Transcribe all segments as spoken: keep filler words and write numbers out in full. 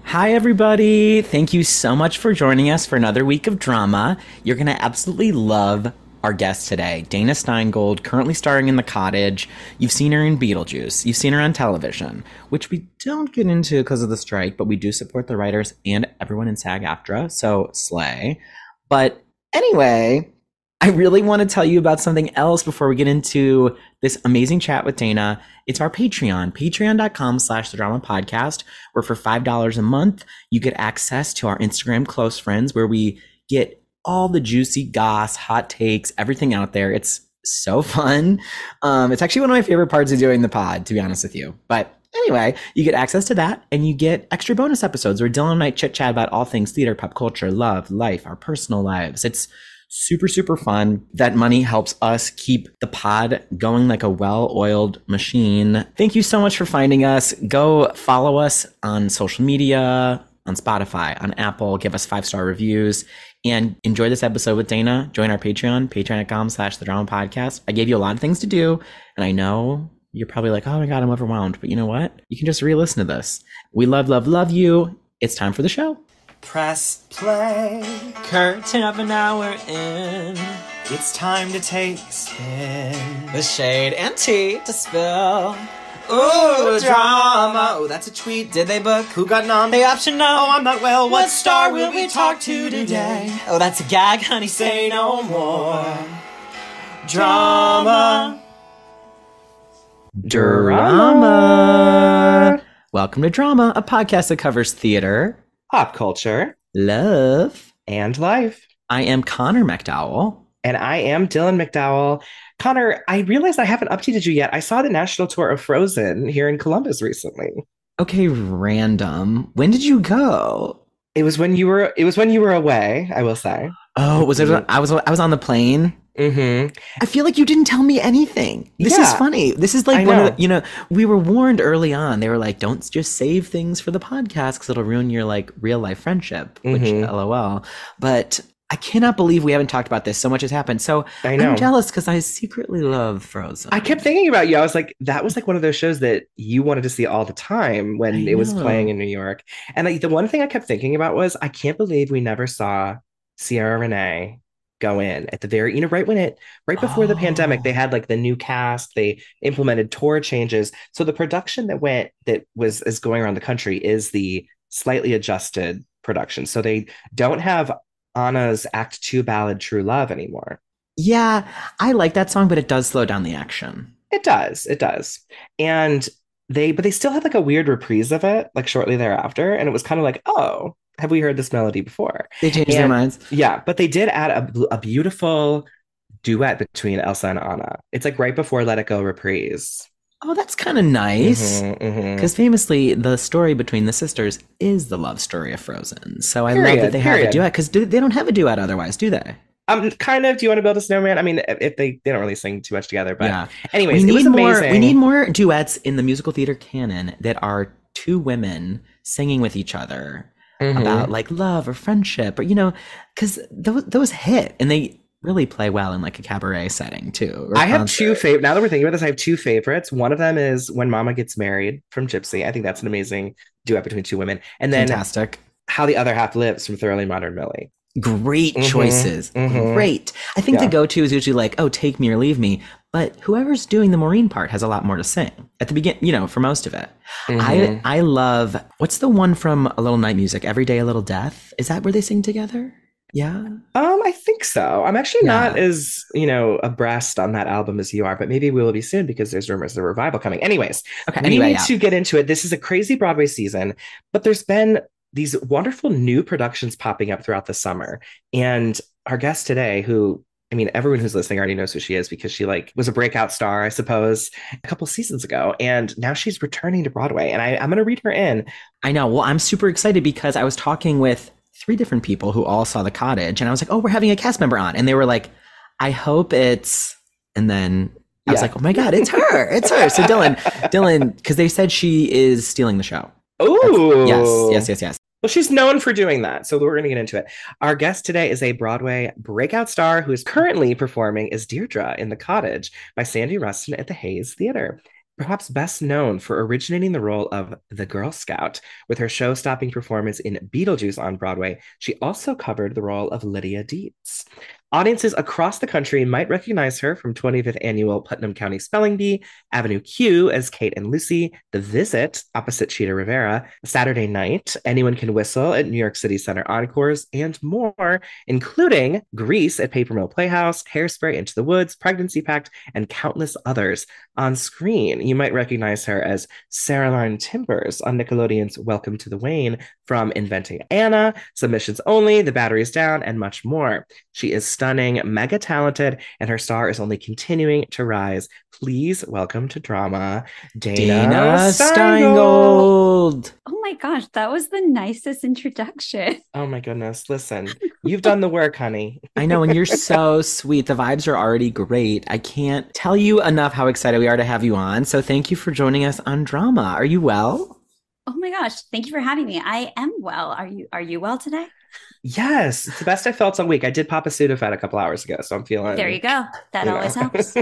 Hi, everybody. Thank you so much for joining us for another week of drama. You're going to absolutely love our guest today, Dana Steingold, currently starring in The Cottage. You've seen her in Beetlejuice. You've seen her on television, which we don't get into because of the strike, but we do support the writers and everyone in SAG-AFTRA, so slay. But anyway, I really want to tell you about something else before we get into this amazing chat with Dana. It's our Patreon, patreon.com slash the drama podcast, where for five dollars a month, you get access to our Instagram close friends, where we get all the juicy goss, hot takes, everything out there. It's so fun. Um, it's actually one of my favorite parts of doing the pod, to be honest with you. But anyway, you get access to that, and you get extra bonus episodes where Dylan and I chit chat about all things theater, pop culture, love, life, our personal lives. It's super, super fun. That money helps us keep the pod going like a well-oiled machine. Thank you so much for finding us. Go follow us on social media, on Spotify, on Apple. Give us five-star reviews. And enjoy this episode with Dana. Join our Patreon, patreon.com slash the drama podcast. I gave you a lot of things to do, and I know you're probably like, oh my God, I'm overwhelmed. But you know what? You can just re-listen to this. We love, love, love you. It's time for the show. Press play. Curtain of an hour in. It's time to take a spin. The shade and tea to spill. Ooh, drama. Oh, that's a tweet. Did they book? Who got nom? They option no. Oh, I'm not well. What star will we talk to today? Oh, that's a gag, honey. Say no more. Drama. Drama. Welcome to Drama, a podcast that covers theater, pop culture, love, and life. I am Connor McDowell. And I am Dylan McDowell. Connor, I realized I haven't updated you yet. I saw the national tour of Frozen here in Columbus recently. Okay, random. When did you go? It was when you were it was when you were away, I will say. Oh, was it I was I was on the plane? Mm-hmm. I feel like you didn't tell me anything. This yeah. is funny. This is like I one know. of the, you know, we were warned early on. They were like, don't just save things for the podcast because it'll ruin your like real life friendship, which mm-hmm. LOL. But I cannot believe we haven't talked about this. So much has happened. So I know. I'm jealous because I secretly love Frozen. I kept thinking about you. I was like, that was like one of those shows that you wanted to see all the time when it was playing in New York. And like, the one thing I kept thinking about was, I can't believe we never saw Ciara Renee go in at the very, you know, right when it, right before oh. the pandemic, they had like the new cast, they implemented tour changes. So the production that went, that was, is going around the country is the slightly adjusted production. So they don't have Anna's Act Two ballad True Love anymore. Yeah, I like that song, but it does slow down the action. It does, it does. And they, but they still had like a weird reprise of it, like shortly thereafter. And it was kind of like, oh, have we heard this melody before? They changed and, their minds. Yeah, but they did add a, a beautiful duet between Elsa and Anna. It's like right before Let It Go reprise. Oh, that's kind of nice. Because mm-hmm, mm-hmm. famously, the story between the sisters is the love story of Frozen. So I period, love that they period. have a duet, because do, they don't have a duet otherwise, do they? Um, kind of. Do you want to build a snowman? I mean, if they they don't really sing too much together, but yeah. anyways, we it need was more. amazing. We need more duets in the musical theater canon that are two women singing with each other mm-hmm. about like love or friendship, or you know, because those those hit and they really play well in like a cabaret setting too. I have two favorite. Now that we're thinking about this, I have two favorites. One of them is When Mama Gets Married from Gypsy. I think that's an amazing duet between two women. And then fantastic. How the Other Half Lives from Thoroughly Modern Millie. Great mm-hmm, choices. Mm-hmm. Great. I think yeah. the go-to is usually like, oh, take me or leave me. But whoever's doing the Maureen part has a lot more to sing at the beginning, you know, for most of it. Mm-hmm. I I love, what's the one from A Little Night Music? Every Day a Little Death? Is that where they sing together? Yeah. Um, I think so. I'm actually yeah. not as, you know, abreast on that album as you are, but maybe we will be soon because there's rumors of a revival coming. Anyways, okay, we anyway, need yeah. to get into it. This is a crazy Broadway season, but there's been these wonderful new productions popping up throughout the summer. And our guest today, who, I mean, everyone who's listening already knows who she is because she like was a breakout star, I suppose, a couple seasons ago. And now she's returning to Broadway. And I, I'm going to read her in. I know. Well, I'm super excited because I was talking with three different people who all saw The Cottage. And I was like, oh, we're having a cast member on. And they were like, I hope it's, and then I yeah. was like, oh my God, it's her. It's her. So Dylan, Dylan, because they said she is stealing the show. Oh, yes, yes, yes, yes. Well, she's known for doing that, so we're going to get into it. Our guest today is a Broadway breakout star who is currently performing as Deirdre in The Cottage by Sandy Rustin at the Hayes Theater. perhaps best known for originating the role of the Girl Scout with her show-stopping performance in Beetlejuice on Broadway. She also covered the role of Lydia Deetz. Audiences across the country might recognize her from twenty-fifth Annual Putnam County Spelling Bee, Avenue Q as Kate and Lucy, The Visit opposite Cheetah Rivera, Saturday Night, Anyone Can Whistle at New York City Center Encores, and more, including Grease at Paper Mill Playhouse, Hairspray, Into the Woods, Pregnancy Pact, and countless others. On screen, you might recognize her as Saraline Timbers on Nickelodeon's Welcome to the Wayne, from Inventing Anna, Submissions Only, The Battery is Down, and much more. She is stunning, mega talented, and her star is only continuing to rise. Please welcome to drama, Dana, Dana Steingold. Steingold. Oh my gosh, that was the nicest introduction. Oh my goodness. Listen, you've done the work, honey. I know, and you're so sweet. The vibes are already great. I can't tell you enough how excited we are to have you on. So thank you for joining us on Drama. Are you well? Oh my gosh, thank you for having me. I am well. Are you are you well today? Yes, it's the best I felt all week. I did pop a Sudafed a couple hours ago, so I'm feeling. There you go. That you always know. helps.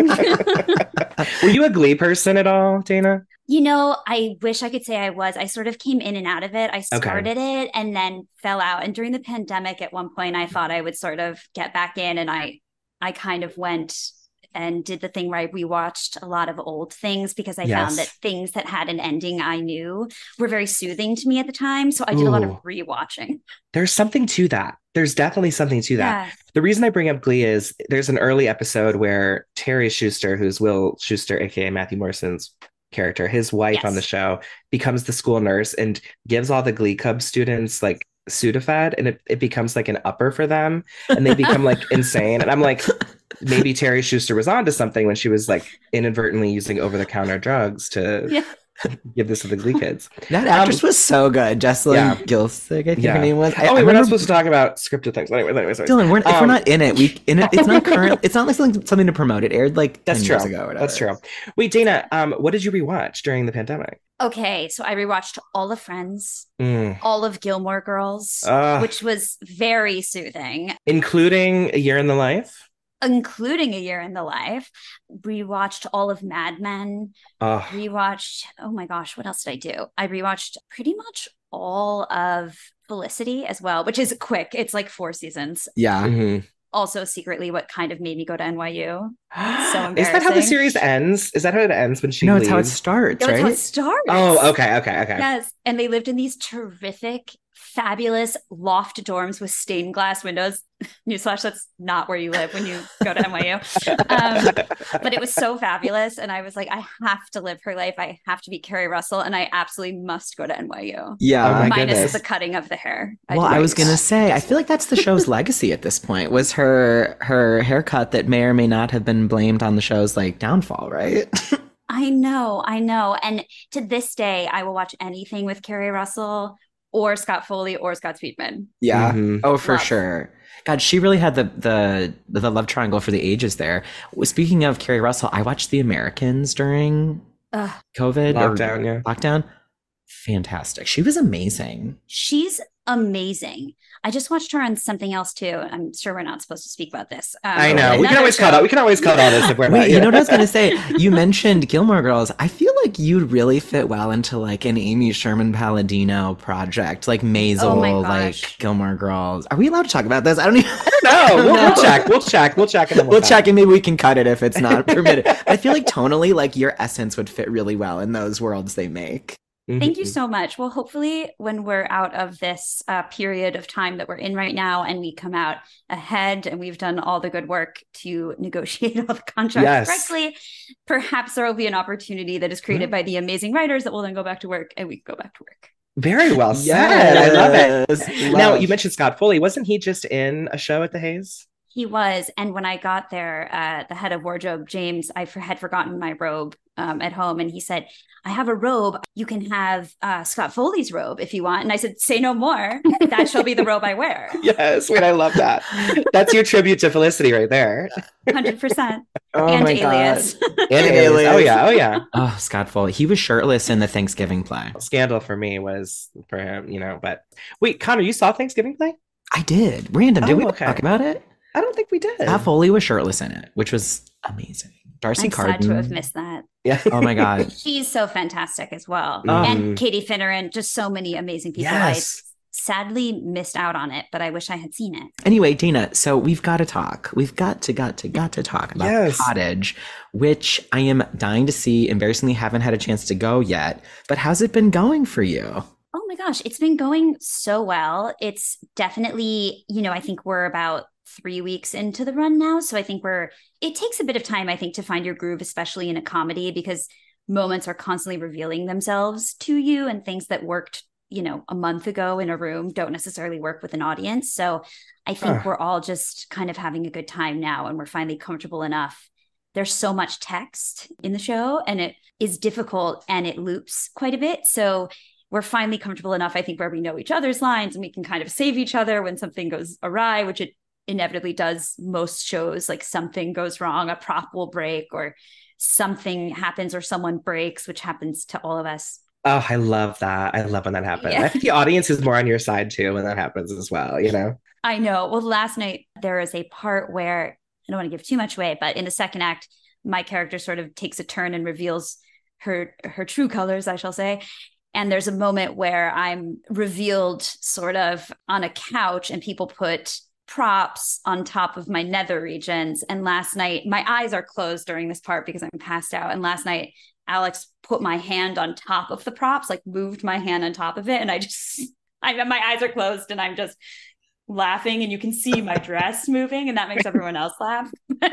Yeah. Were you a Glee person at all, Dana? You know, I wish I could say I was. I sort of came in and out of it. I started okay. it and then fell out. And during the pandemic, at one point, I thought I would sort of get back in, and I, I kind of went and did the thing where I rewatched a lot of old things because I yes. found that things that had an ending I knew were very soothing to me at the time. So I did Ooh. a lot of rewatching. There's something to that. There's definitely something to that. Yeah. The reason I bring up Glee is there's an early episode where Terry Schuster, who's Will Schuster, aka Matthew Morrison's character, his wife yes. on the show, becomes the school nurse and gives all the Glee Club students like Sudafed, and it, it becomes like an upper for them, and they become like insane. And I'm like, maybe Terry Schuster was onto something when she was like inadvertently using over-the-counter drugs to yeah. give this to the Glee kids. That actress um, was so good. Jessalyn yeah. Gilsig, I think yeah. her name was. I, oh, wait, I we're not supposed to talk about scripted things. Anyway, anyway, sorry. Dylan, we're, um, if we're not in it, we in it. It's not current. It's not like something, something to promote. It aired like that's ten true. years ago. Or whatever. That's true. Wait, Dana, um, what did you rewatch during the pandemic? Okay, so I rewatched all of Friends, mm. all of Gilmore Girls, uh, which was very soothing. Including A Year in the Life? Including A Year in the Life. Rewatched all of Mad Men. Uh, rewatched, oh my gosh, what else did I do? I rewatched pretty much all of Felicity as well, which is quick. It's like four seasons. Yeah. Mm-hmm. Also secretly what kind of made me go to N Y U. So embarrassing. Is that how the series ends? Is that how it ends when she No, leaves? it's how it starts, no, right? It's how it starts. Oh, okay, okay, okay. Yes. And they lived in these terrific, fabulous loft dorms with stained glass windows. Newsflash, that's not where you live when you go to N Y U. Um, but it was so fabulous. And I was like, I have to live her life. I have to be Carrie Russell. And I absolutely must go to N Y U. Yeah. Oh my Minus goodness. the cutting of the hair. I well, I was going to say, I feel like that's the show's legacy at this point, was her her haircut that may or may not have been blamed on the show's like downfall, right? I know, I know. And to this day, I will watch anything with Carrie Russell or Scott Foley or Scott Speedman. Yeah. Mm-hmm. Oh, for Love. sure. God, she really had the, the the love triangle for the ages there. Speaking of Carrie Russell, I watched The Americans during Ugh. COVID. Lockdown, or yeah. Lockdown. Fantastic. She was amazing. She's amazing. I just watched her on something else too. I'm sure we're not supposed to speak about this. Um, I know. We can always cut out. We can always cut all this if we're Wait, not. You know what I was going to say? You mentioned Gilmore Girls. I feel like you'd really fit well into like an Amy Sherman Palladino project, like Maisel, oh like Gilmore Girls. Are we allowed to talk about this? I don't even I don't know. We'll, we'll check. We'll check. We'll check. And then we'll, we'll check and maybe we can cut it if it's not permitted. I feel like tonally, like your essence would fit really well in those worlds they make. Thank you so much. Well, hopefully when we're out of this uh, period of time that we're in right now and we come out ahead and we've done all the good work to negotiate all the contracts yes. correctly, perhaps there will be an opportunity that is created by the amazing writers that will then go back to work and we can go back to work. Very well said. Yes. I love it. Love. Now, you mentioned Scott Foley. Wasn't he just in a show at the Hayes? He was. And when I got there, uh, the head of wardrobe, James, I for- had forgotten my robe um, at home. And he said, I have a robe. You can have uh, Scott Foley's robe if you want. And I said, say no more. That shall be the robe I wear. Yes. Wait, I love that. That's your tribute to Felicity right there. one hundred percent. Oh and my Alias. God. And Alias. Oh, yeah. Oh, yeah. Oh, Scott Foley. He was shirtless in the Thanksgiving play. Scandal for me was for him, you know, but wait, Connor, you saw Thanksgiving play? I did. Random. Did oh, we okay. talk about it? I don't think we did. Scott Foley was shirtless in it, which was amazing. D'Arcy I'm Carden. sad to have missed that. Yeah. Oh my God. She's so fantastic as well. Mm. And Katie Finneran, just so many amazing people. Yes. I sadly missed out on it, but I wish I had seen it. Anyway, Dana, so we've got to talk. We've got to, got to, got to talk about Yes. The Cottage, which I am dying to see. Embarrassingly haven't had a chance to go yet. But how's it been going for you? Oh my gosh, it's been going so well. It's definitely, you know, I think we're about three weeks into the run now. So I think we're, it takes a bit of time, I think, to find your groove, especially in a comedy, because moments are constantly revealing themselves to you, and things that worked, you know, a month ago in a room don't necessarily work with an audience. So I think Huh. we're all just kind of having a good time now, and we're finally comfortable enough. There's so much text in the show, and it is difficult, and it loops quite a bit. So we're finally comfortable enough, I think, where we know each other's lines, and we can kind of save each other when something goes awry, which it inevitably does most shows. Like something goes wrong, a prop will break, or something happens, or someone breaks, which happens to all of us. Oh, I love that. I love when that happens. Yeah. I think the audience is more on your side too when that happens as well, you know? I know. Well, last night there was a part where, I don't want to give too much away, but in the second act, my character sort of takes a turn and reveals her her true colors, I shall say. And there's a moment where I'm revealed sort of on a couch, and people put props on top of my nether regions. And last night, my eyes are closed during this part because I'm passed out. And last night, Alex put my hand on top of the props, like moved my hand on top of it. And I just, I my eyes are closed, and I'm just laughing, and you can see my dress moving, and that makes everyone else laugh.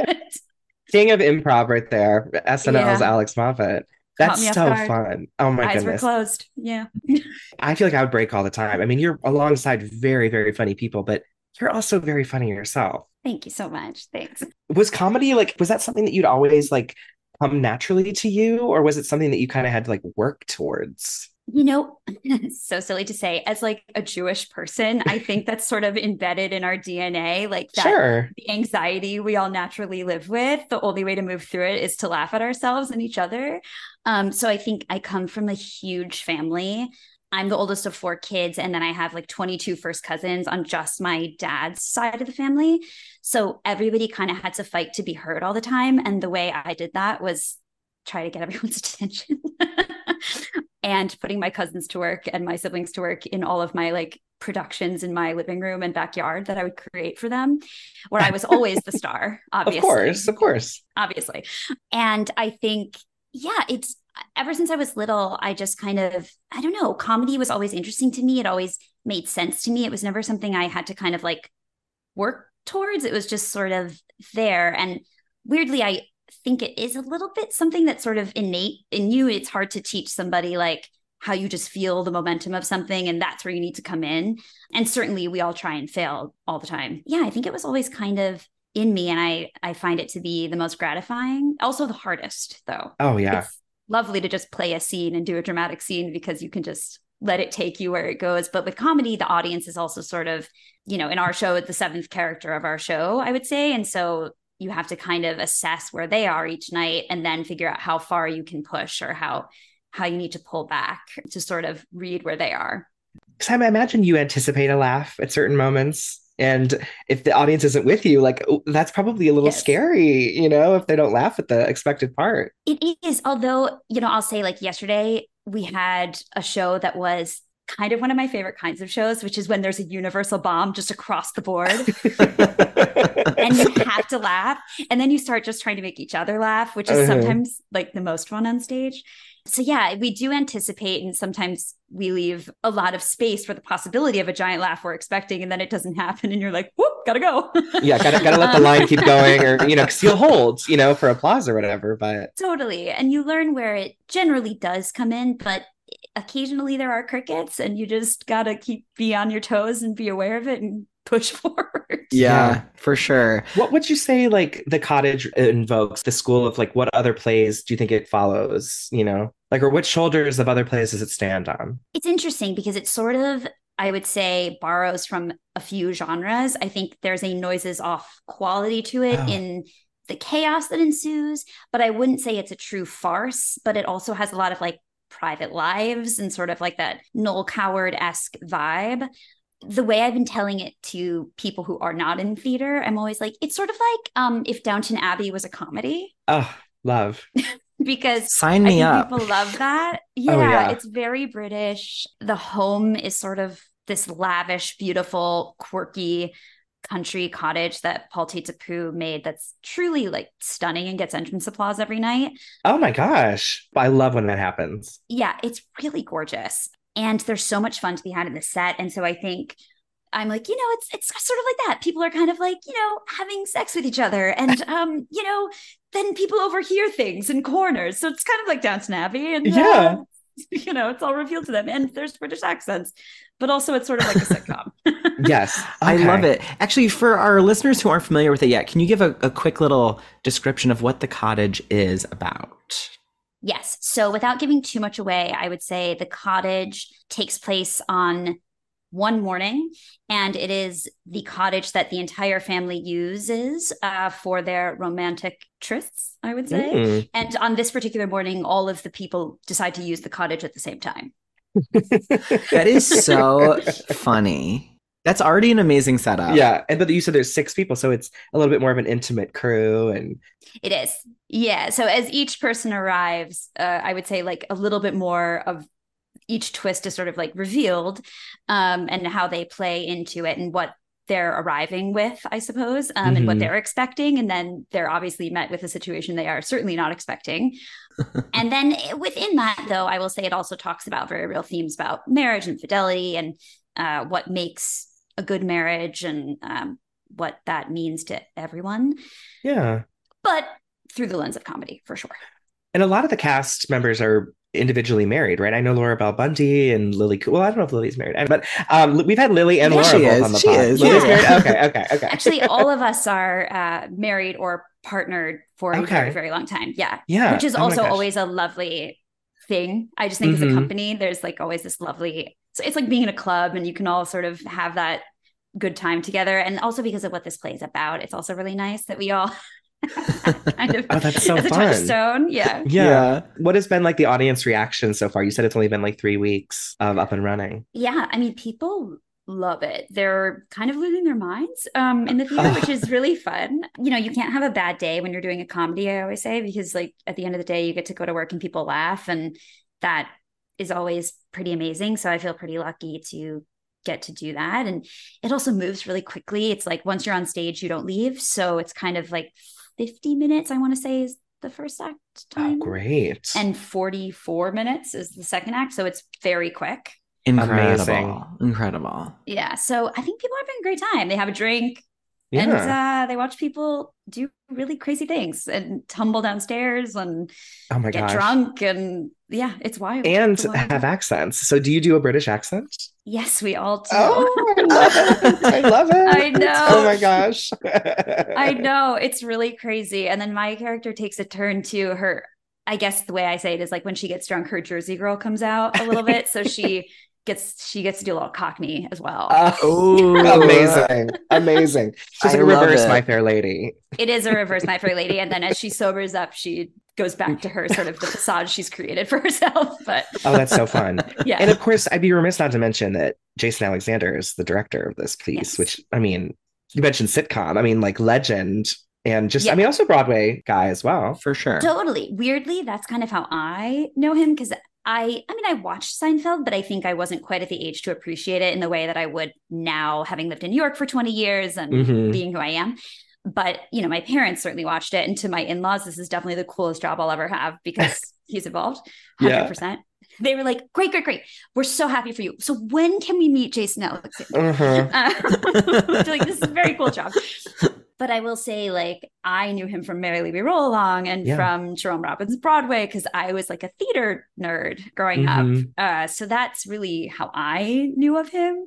King of improv right there. S N L's Yeah. Alex Moffat. That's me off so guard. fun. Oh my Eyes goodness. were closed. Yeah. I feel like I would break all the time. I mean, you're alongside very, very funny people, but you're also very funny yourself. Thank you so much. Thanks. Was comedy like, was that something that you'd always like come naturally to you, or was it something that you kind of had to like work towards? You know, so silly to say, as like a Jewish person, I think that's sort of embedded in our D N A, like that Sure. the anxiety we all naturally live with. The only way to move through it is to laugh at ourselves and each other. Um, so I think I come from a huge family. I'm the oldest of four kids, and then I have like twenty-two first cousins on just my dad's side of the family. So everybody kind of had to fight to be heard all the time. And the way I did that was try to get everyone's attention. And putting my cousins to work and my siblings to work in all of my like productions in my living room and backyard that I would create for them, where I was always the star, obviously. Of course, of course. Obviously. And I think, yeah, it's ever since I was little, I just kind of, I don't know, comedy was always interesting to me. It always made sense to me. It was never something I had to kind of like work towards. It was just sort of there. And weirdly, I think it is a little bit something that's sort of innate in you. It's hard to teach somebody like how you just feel the momentum of something, and that's where you need to come in. And certainly we all try and fail all the time. Yeah, I think it was always kind of in me, and I I find it to be the most gratifying. Also the hardest though. Oh yeah. It's lovely to just play a scene and do a dramatic scene because you can just let it take you where it goes. But with comedy, the audience is also sort of, you know, in our show, the seventh character of our show, I would say. And so you have to kind of assess where they are each night, and then figure out how far you can push, or how how you need to pull back to sort of read where they are. Because I imagine you anticipate a laugh at certain moments. And if the audience isn't with you, like that's probably a little Yes. scary, you know, if they don't laugh at the expected part. It is. Although, you know, I'll say like yesterday we had a show that was kind of one of my favorite kinds of shows, which is when there's a universal bomb just across the board and you have to laugh. And then you start just trying to make each other laugh, which is Uh-huh. sometimes like the most fun on stage. So yeah, we do anticipate, and sometimes we leave a lot of space for the possibility of a giant laugh we're expecting, and then it doesn't happen, and you're like, whoop, gotta go. Yeah, gotta gotta let the line keep going, or you know, because you'll hold, you know, for applause or whatever. But Totally. And you learn where it generally does come in, but occasionally there are crickets, and you just gotta keep be on your toes and be aware of it and push forward. Yeah, Yeah. for sure. what would you say like the cottage invokes the school of like what other plays do you think it follows, you know? Like, or which shoulders of other plays does it stand on? It's interesting because it sort of, I would say, borrows from a few genres. I think there's a noises off quality to it Oh. in the chaos that ensues, but I wouldn't say it's a true farce, but it also has a lot of like private lives and sort of like that Noel Coward-esque vibe. The way I've been telling it to people who are not in theater, I'm always like, it's sort of like um, if Downton Abbey was a comedy. Oh, Love. Because sign I me think up. people love that. Yeah, Oh, yeah, it's very British. The home is sort of this lavish, beautiful, quirky country cottage that Paul Tateapu made that's truly like stunning and gets entrance applause every night. oh my gosh, I love when that happens. Yeah, it's really gorgeous. And there's so much fun to be had in the set. And so I think I'm like, you know, it's it's sort of like that. People are kind of like, you know, having sex with each other. And um, you know, then people overhear things in corners. So it's kind of like Downton Abbey. And Yeah. uh, you know, it's all revealed to them. And there's British accents, but also it's sort of like a sitcom. Yes. I Okay. love it. Actually, for our listeners who aren't familiar with it yet, can you give a, a quick little description of what the cottage is about? Yes. So without giving too much away, I would say the cottage takes place on one morning, and it is the cottage that the entire family uses uh, for their romantic trysts, I would say. Mm. And on this particular morning, all of the people decide to use the cottage at the same time. That is so funny. That's already an amazing setup. Yeah, and but you said there's six people, so it's a little bit more of an intimate crew, and It is. Yeah. So as each person arrives, uh, I would say like a little bit more of each twist is sort of like revealed, um, and how they play into it and what they're arriving with, I suppose, um, mm-hmm. and what they're expecting. And then they're obviously met with a situation they are certainly not expecting. And then within that, though, I will say it also talks about very real themes about marriage and fidelity and uh, what makes a good marriage and um, what that means to everyone. Yeah. But through the lens of comedy, for sure. And a lot of the cast members are individually married, right? I know Laura Bell Bundy and Lily. Well, I don't know if Lily's married, but um, we've had Lily and yeah, Laura both is. on the she pod. Is. Lily's yeah. married. Okay, okay, okay. Actually, all of us are uh, married or partnered for okay. a very, very long time. Yeah, yeah, which is oh also always a lovely thing. I just think mm-hmm. as a company, there's like always this lovely. So it's like being in a club, and you can all sort of have that good time together. And also because of what this play is about, it's also really nice that we all. kind of oh, that's so as a fun. touchstone. Yeah. yeah. Yeah. What has been like the audience reaction so far? You said it's only been like three weeks of up and running. Yeah. I mean, people love it. They're kind of losing their minds um, in the theater, which is really fun. You know, you can't have a bad day when you're doing a comedy, I always say, because like at the end of the day, you get to go to work and people laugh. And that is always pretty amazing. So I feel pretty lucky to get to do that. And it also moves really quickly. It's like once you're on stage, you don't leave. So it's kind of like fifty minutes, I want to say, is the first act time. Oh, great. And forty-four minutes is the second act. So it's very quick. Incredible. Amazing. Incredible. Yeah. So I think people are having a great time. They have a drink yeah. and uh, they watch people do really crazy things and tumble downstairs and oh my get gosh. drunk. And yeah, it's wild. And it's wild. have accents. So do you do a British accent? Yes, we all do. Oh, I love it. I love it. I know. Oh my gosh. I know. It's really crazy. And then my character takes a turn to her. I guess the way I say it is like when she gets drunk, her Jersey girl comes out a little bit. So she gets she gets to do a little Cockney as well. Oh, amazing. Amazing. She's like a reverse My Fair Lady. It is a reverse My Fair Lady. And then as she sobers up, she goes back to her sort of the facade she's created for herself. But oh, that's so fun. Yeah. And of course, I'd be remiss not to mention that Jason Alexander is the director of this piece, yes. which, I mean, you mentioned sitcom. I mean, like legend. And just, yeah. I mean, also Broadway guy as well. For sure. Totally. Weirdly, that's kind of how I know him because I, I mean, I watched Seinfeld, but I think I wasn't quite at the age to appreciate it in the way that I would now, having lived in New York for twenty years and mm-hmm. being who I am. But, you know, my parents certainly watched it. And to my in-laws, this is definitely the coolest job I'll ever have because he's involved. one hundred percent. Yeah. They were like, great, great, great. We're so happy for you. So when can we meet Jason Alexander? Uh-huh. Uh, like, this is a very cool job. But I will say, like, I knew him from Merrily We Roll Along and yeah. from Jerome Robbins Broadway because I was like a theater nerd growing mm-hmm. up. Uh, so that's really how I knew of him.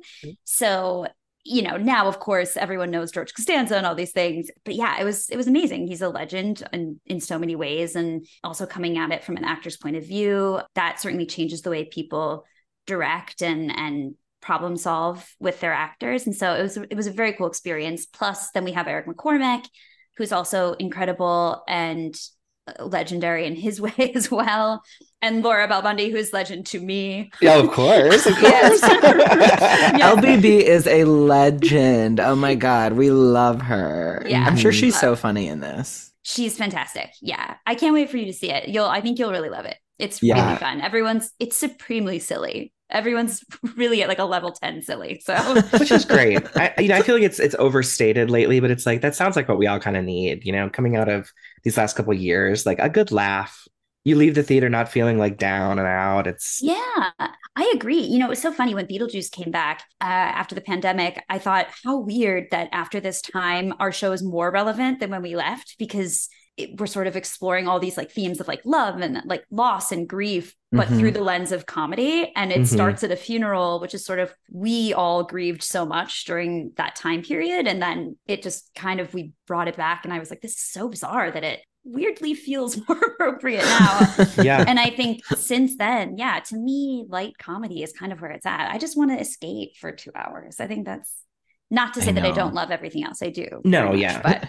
So, you know, now, of course, everyone knows George Costanza and all these things. But yeah, it was it was amazing. He's a legend in, in so many ways. And also coming at it from an actor's point of view, that certainly changes the way people direct and and problem solve with their actors. And so it was it was a very cool experience. Plus, then we have Eric McCormack, who's also incredible and legendary in his way as well. And Laura Bell Bundy, who's legend to me. Yeah, of course. Of course. Yeah. L B B is a legend. Oh my God. We love her. Yeah. I'm sure she's so funny in this. She's fantastic. Yeah. I can't wait for you to see it. You'll, I think you'll really love it. It's Yeah. really fun. Everyone's, it's supremely silly. Everyone's really at like a level ten silly. So, which is great. I, you know, I feel like it's, it's overstated lately, but it's like, that sounds like what we all kind of need, you know, coming out of these last couple of years, like a good laugh. You leave the theater not feeling like down and out. It's yeah, I agree. You know, it was so funny when Beetlejuice came back uh, after the pandemic. I thought how weird that after this time, our show is more relevant than when we left, because it, we're sort of exploring all these like themes of like love and like loss and grief, but Mhm. through the lens of comedy. And it Mhm. starts at a funeral, which is sort of, we all grieved so much during that time period. And then it just kind of, we brought it back. And I was like, this is so bizarre that it weirdly feels more appropriate now. yeah. And I think since then, yeah, to me, light comedy is kind of where it's at. I just want to escape for two hours. I think that's not to say I that I know. don't love everything else. I do. No, very much, yeah. But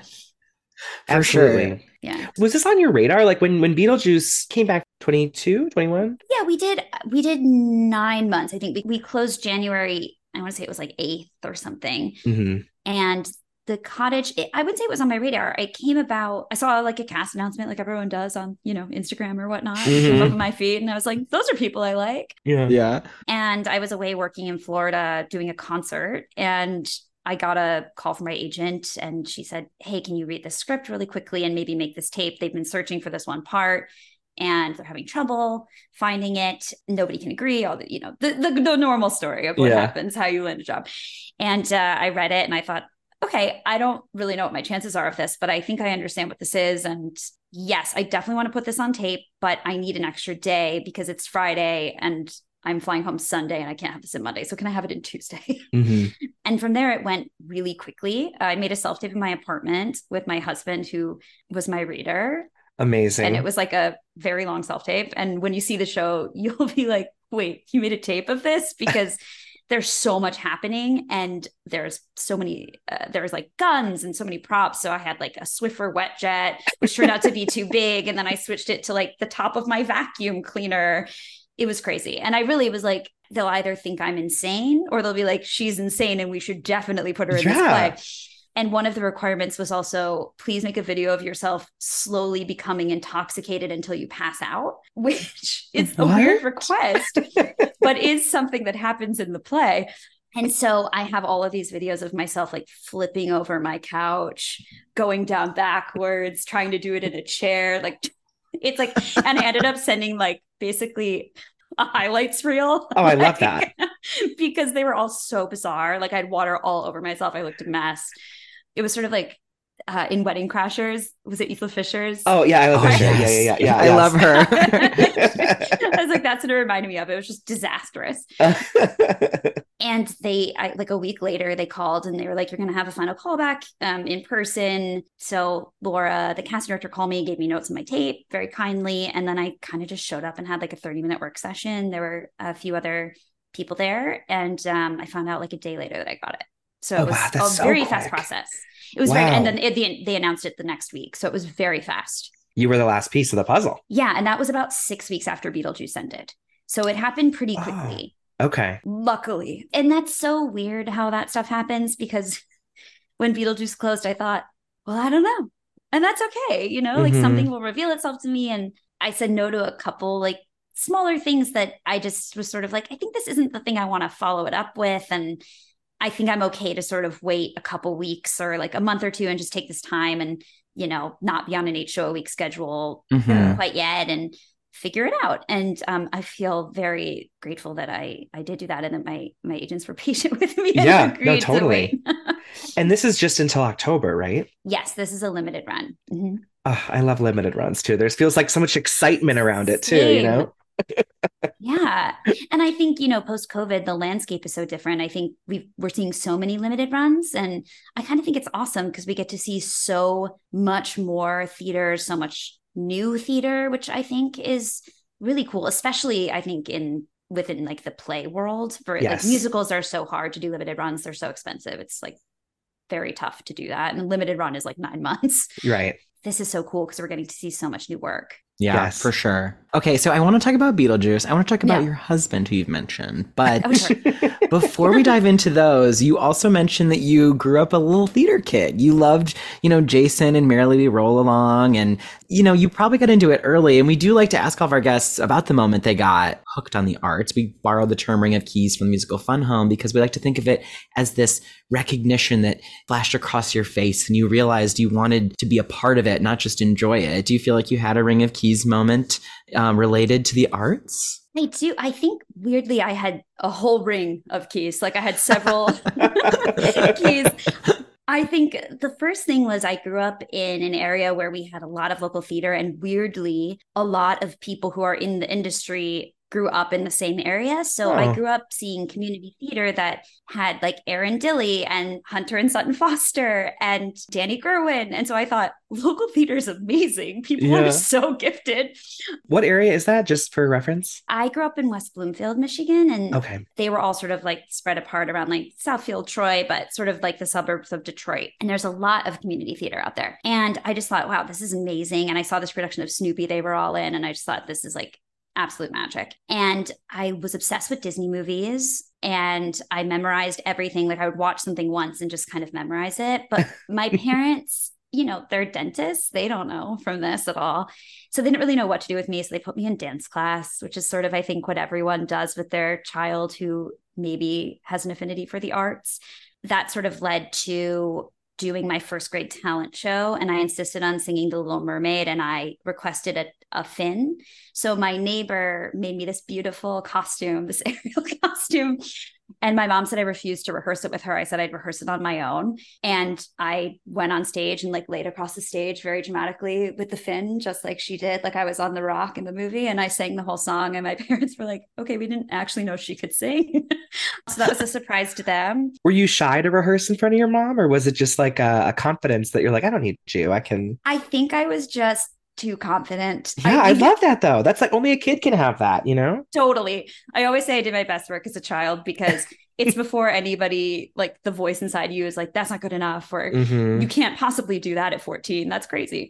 For Absolutely. sure. yeah. Was this on your radar? Like when, when Beetlejuice came back twenty-two, twenty-one? Yeah, we did. We did nine months. I think we, we closed January. I want to say it was like eighth or something. Mm-hmm. And the cottage, it, I wouldn't say it was on my radar. It came about, I saw like a cast announcement like everyone does on, you know, Instagram or whatnot. Mhm. It came up on my feed and I was like, those are people I like. Yeah. Yeah. And I was away working in Florida doing a concert, and I got a call from my agent and she said, hey, can you read this script really quickly and maybe make this tape? They've been searching for this one part and they're having trouble finding it. Nobody can agree. All the, you know, the, the, the normal story of what Yeah. happens, how you land a job. And uh, I read it and I thought, okay, I don't really know what my chances are of this, but I think I understand what this is. And yes, I definitely want to put this on tape, but I need an extra day because it's Friday and I'm flying home Sunday and I can't have this in Monday. So can I have it in Tuesday? Mm-hmm. And from there, it went really quickly. I made a self-tape in my apartment with my husband, who was my reader. Amazing. And it was like a very long self-tape. And when you see the show, you'll be like, wait, you made a tape of this? Because there's so much happening and there's so many, uh, there's like guns and so many props. So I had like a Swiffer wet jet, which turned out to be too big. And then I switched it to like the top of my vacuum cleaner. It was crazy. And I really was like, they'll either think I'm insane or they'll be like, she's insane and we should definitely put her in Yeah. this play. And one of the requirements was also, please make a video of yourself slowly becoming intoxicated until you pass out, which is a What? weird request, but is something that happens in the play. And so I have all of these videos of myself like flipping over my couch, going down backwards, trying to do it in a chair. Like it's like, and I ended up sending like basically a highlights reel. Oh, I love that. Because they were all so bizarre. Like I had water all over myself. I looked a mess. It was sort of like uh, in Wedding Crashers. Was it Isla Fisher's? Oh, yeah. I love Oh, Fisher. yes. Yeah, yeah, yeah. yeah I yes. love her. I was like, that's what it reminded me of. It was just disastrous. And they, I, like a week later, they called and they were like, you're going to have a final callback um, in person. So Laura, the casting director, called me, gave me notes on my tape very kindly. And then I kind of just showed up and had like a thirty minute work session. There were a few other people there. And um, I found out like a day later that I got it. So Oh, it was wow, that's a so very quick. fast process. It was very, Wow. and then it, they, they announced it the next week. So it was very fast. You were the last piece of the puzzle. Yeah. And that was about six weeks after Beetlejuice ended. So it happened pretty Oh. quickly. Okay. Luckily. And that's so weird how that stuff happens, because when Beetlejuice closed, I thought, well, I don't know. And that's okay. You know, like Mhm. something will reveal itself to me. And I said no to a couple like smaller things that I just was sort of like, I think this isn't the thing I want to follow it up with. And I think I'm okay to sort of wait a couple weeks or like a month or two and just take this time and, you know, not be on an eight show a week schedule Mhm. quite yet and figure it out. And um, I feel very grateful that I I did do that and that my my agents were patient with me. and Yeah, no, agreed to totally. wait. And this is just until October, right? Yes, this is a limited run. Mhm. Oh, I love limited runs too. There feels like so much excitement around it too, you Same. know? Yeah. And I think, you know, post COVID, the landscape is so different. I think we we're seeing so many limited runs. And I kind of think it's awesome because we get to see so much more theater, so much new theater, which I think is really cool, especially I think in within like the play world. For Yes. like musicals are so hard to do limited runs. They're so expensive. It's like very tough to do that. And a limited run is like nine months. Right. This is so cool because we're getting to see so much new work. Yeah, Yes. for sure. Okay, so I want to talk about Beetlejuice. I want to talk about Yeah. your husband who you've mentioned. But Oh, sure. before we dive into those, you also mentioned that you grew up a little theater kid. You loved, you know, Jason and Merrily We Roll Along. And, you know, you probably got into it early. And we do like to ask all of our guests about the moment they got hooked on the arts. We borrowed the term Ring of Keys from the musical Fun Home because we like to think of it as this recognition that flashed across your face and you realized you wanted to be a part of it, not just enjoy it. Do you feel like you had a Ring of Keys moment um, related to the arts? I do. I think weirdly, I had a whole ring of keys. Like I had several keys. I think the first thing was I grew up in an area where we had a lot of local theater, and weirdly, a lot of people who are in the industry grew up in the same area. So Oh. I grew up seeing community theater that had like Aaron Dilley and Hunter and Sutton Foster and Danny Gerwin. And so I thought local theater is amazing. People Yeah. are so gifted. What area is that, just for reference? I grew up in West Bloomfield, Michigan, and Okay. they were all sort of like spread apart around like Southfield, Troy, but sort of like the suburbs of Detroit. And there's a lot of community theater out there. And I just thought, wow, this is amazing. And I saw this production of Snoopy they were all in, and I just thought this is like absolute magic. And I was obsessed with Disney movies, and I memorized everything. Like I would watch something once and just kind of memorize it. But my parents, you know, they're dentists. They don't know from this at all. So they didn't really know what to do with me. So they put me in dance class, which is sort of, I think, what everyone does with their child who maybe has an affinity for the arts. That sort of led to doing my first grade talent show, and I insisted on singing The Little Mermaid, and I requested a, a fin. So my neighbor made me this beautiful costume, this Ariel costume. And my mom said I refused to rehearse it with her. I said I'd rehearse it on my own. And I went on stage and like laid across the stage very dramatically with the fin, just like she did. Like I was on the rock in the movie, and I sang the whole song. And my parents were like, okay, we didn't actually know she could sing. So that was a surprise to them. Were you shy to rehearse in front of your mom, or was it just like a, a confidence that you're like, I don't need you, I can... I think I was just too confident. Yeah, I, I love that though. That's like only a kid can have that, you know? Totally. I always say I did my best work as a child because it's before anybody, like the voice inside you is like, that's not good enough, or Mhm. you can't possibly do that at fourteen. That's crazy.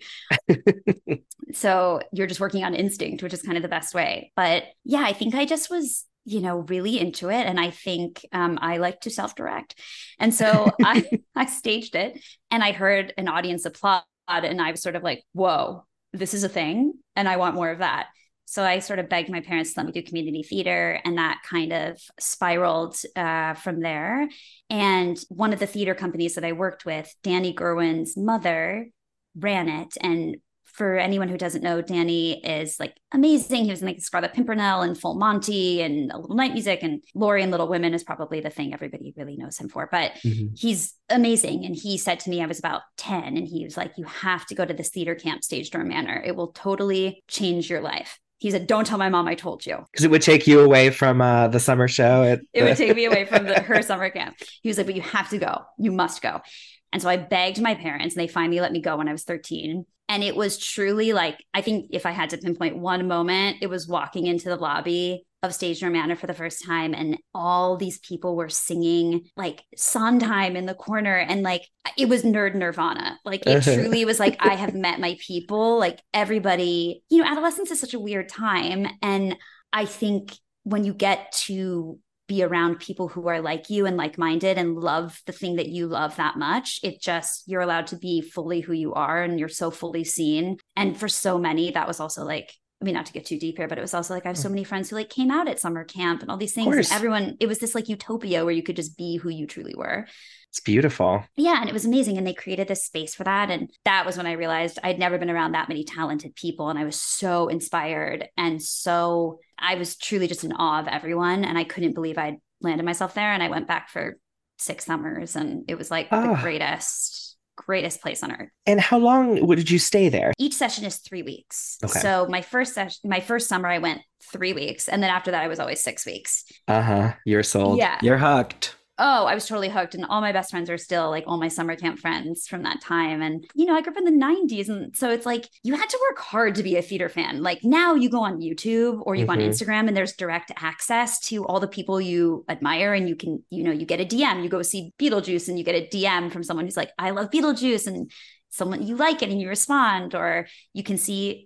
So you're just working on instinct, which is kind of the best way. But yeah, I think I just was, you know, really into it. And I think um, I like to self-direct. And so I, I staged it, and I heard an audience applaud, and I was sort of like, whoa, this is a thing, and I want more of that. So I sort of begged my parents to let me do community theater, and that kind of spiraled uh, from there. And one of the theater companies that I worked with, Danny Gerwin's mother, ran it. And for anyone who doesn't know, Danny is like amazing. He was in like Scarlet Pimpernel and Full Monty and A Little Night Music, and Laurie and Little Women is probably the thing everybody really knows him for. But Mhm. he's amazing. And he said to me, I was about ten, and he was like, you have to go to this theater camp, Stage Door Manor. It will totally change your life. He said, don't tell my mom I told you. Because it would take you away from uh, the summer show. At It the... would take me away from the, her summer camp. He was like, but you have to go. You must go. And so I begged my parents, and they finally let me go when I was thirteen. And it was truly like, I think if I had to pinpoint one moment, it was walking into the lobby of Stage Door Manor for the first time. And all these people were singing like Sondheim in the corner. And like, it was nerd nirvana. Like it truly was like, I have met my people. Like everybody, you know, adolescence is such a weird time. And I think when you get to be around people who are like you and like-minded and love the thing that you love that much, it just, you're allowed to be fully who you are, and you're so fully seen. And for so many, that was also like, I mean, not to get too deep here, but it was also like, I have so many friends who like came out at summer camp and all these things. And everyone, it was this like utopia where you could just be who you truly were. It's beautiful. Yeah. And it was amazing. And they created this space for that. And that was when I realized I'd never been around that many talented people. And I was so inspired. And so I was truly just in awe of everyone. And I couldn't believe I'd landed myself there. And I went back for six summers, and it was like oh. the greatest, greatest place on earth. And how long did you stay there? Each session is three weeks. Okay. So my first session, my first summer, I went three weeks. And then after that, I was always six weeks. Uh-huh. You're sold. Yeah. You're hooked. Oh, I was totally hooked. And all my best friends are still like all my summer camp friends from that time. And, you know, I grew up in the nineties. And so it's like, you had to work hard to be a theater fan. Like now you go on YouTube or you mm-hmm. go on Instagram, and there's direct access to all the people you admire. And you can, you know, you get a D M, you go see Beetlejuice, and you get a D M from someone who's like, I love Beetlejuice, and someone you like it and you respond. Or you can see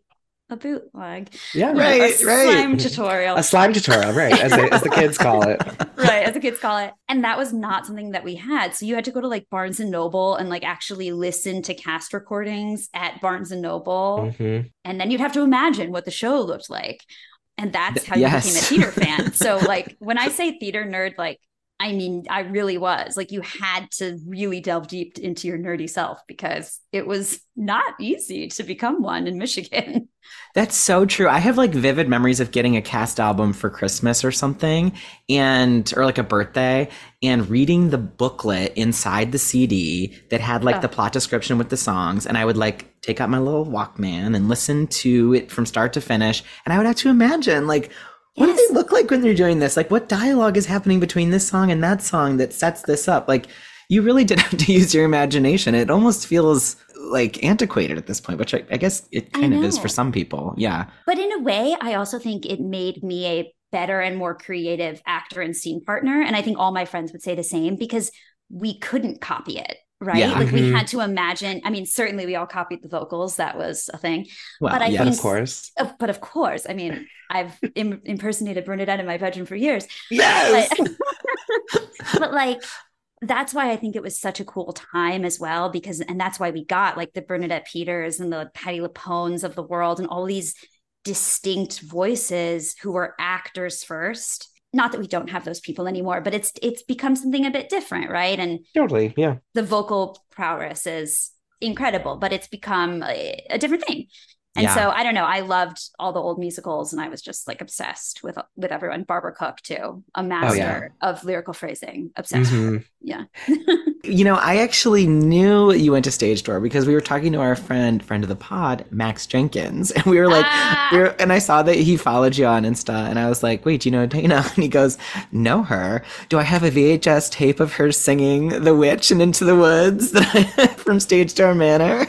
a bootleg. Yeah, right, a right. Slime tutorial. A slime tutorial, right? As, they, as the kids call it. Right, as the kids call it. And that was not something that we had. So you had to go to like Barnes and Noble and like actually listen to cast recordings at Barnes and Noble. Mm-hmm. And then you'd have to imagine what the show looked like. And that's how yes. you became a theater fan. So like when I say theater nerd, like, I mean, I really was like, you had to really delve deep into your nerdy self because it was not easy to become one in Michigan. That's so true. I have like vivid memories of getting a cast album for Christmas or something and, or like a birthday and reading the booklet inside the C D that had like oh. the plot description with the songs. And I would like take out my little Walkman and listen to it from start to finish. And I would have to imagine like, what yes. do they look like when they're doing this? Like, what dialogue is happening between this song and that song that sets this up? Like, you really did have to use your imagination. It almost feels like antiquated at this point, which I, I guess it kind of is for some people. Yeah. But in a way, I also think it made me a better and more creative actor and scene partner. And I think all my friends would say the same because we couldn't copy it. Right. Yeah. Like mm-hmm. we had to imagine. I mean, certainly we all copied the vocals. That was a thing. Well, but I yeah, think, of course. But of course, I mean, I've im- impersonated Bernadette in my bedroom for years. Yes. But, but like, that's why I think it was such a cool time as well, because, and that's why we got like the Bernadette Peters and the Patti LuPones of the world and all these distinct voices who were actors first. Not that we don't have those people anymore, but it's it's become something a bit different, right? And totally, yeah. The vocal prowess is incredible, but it's become a, a different thing. And yeah. so I don't know. I loved all the old musicals, and I was just like obsessed with with everyone. Barbara Cook too, a master oh, yeah. of lyrical phrasing. Obsessed. Mm-hmm. With her. Yeah. You know, I actually knew you went to Stage Door because we were talking to our friend, friend of the pod, Max Jenkins, and we were like, ah! we were, and I saw that he followed you on Insta, and I was like, wait, do you know Dana? And he goes, know her? Do I have a V H S tape of her singing The Witch and Into the Woods that I, from Stage Door Manor?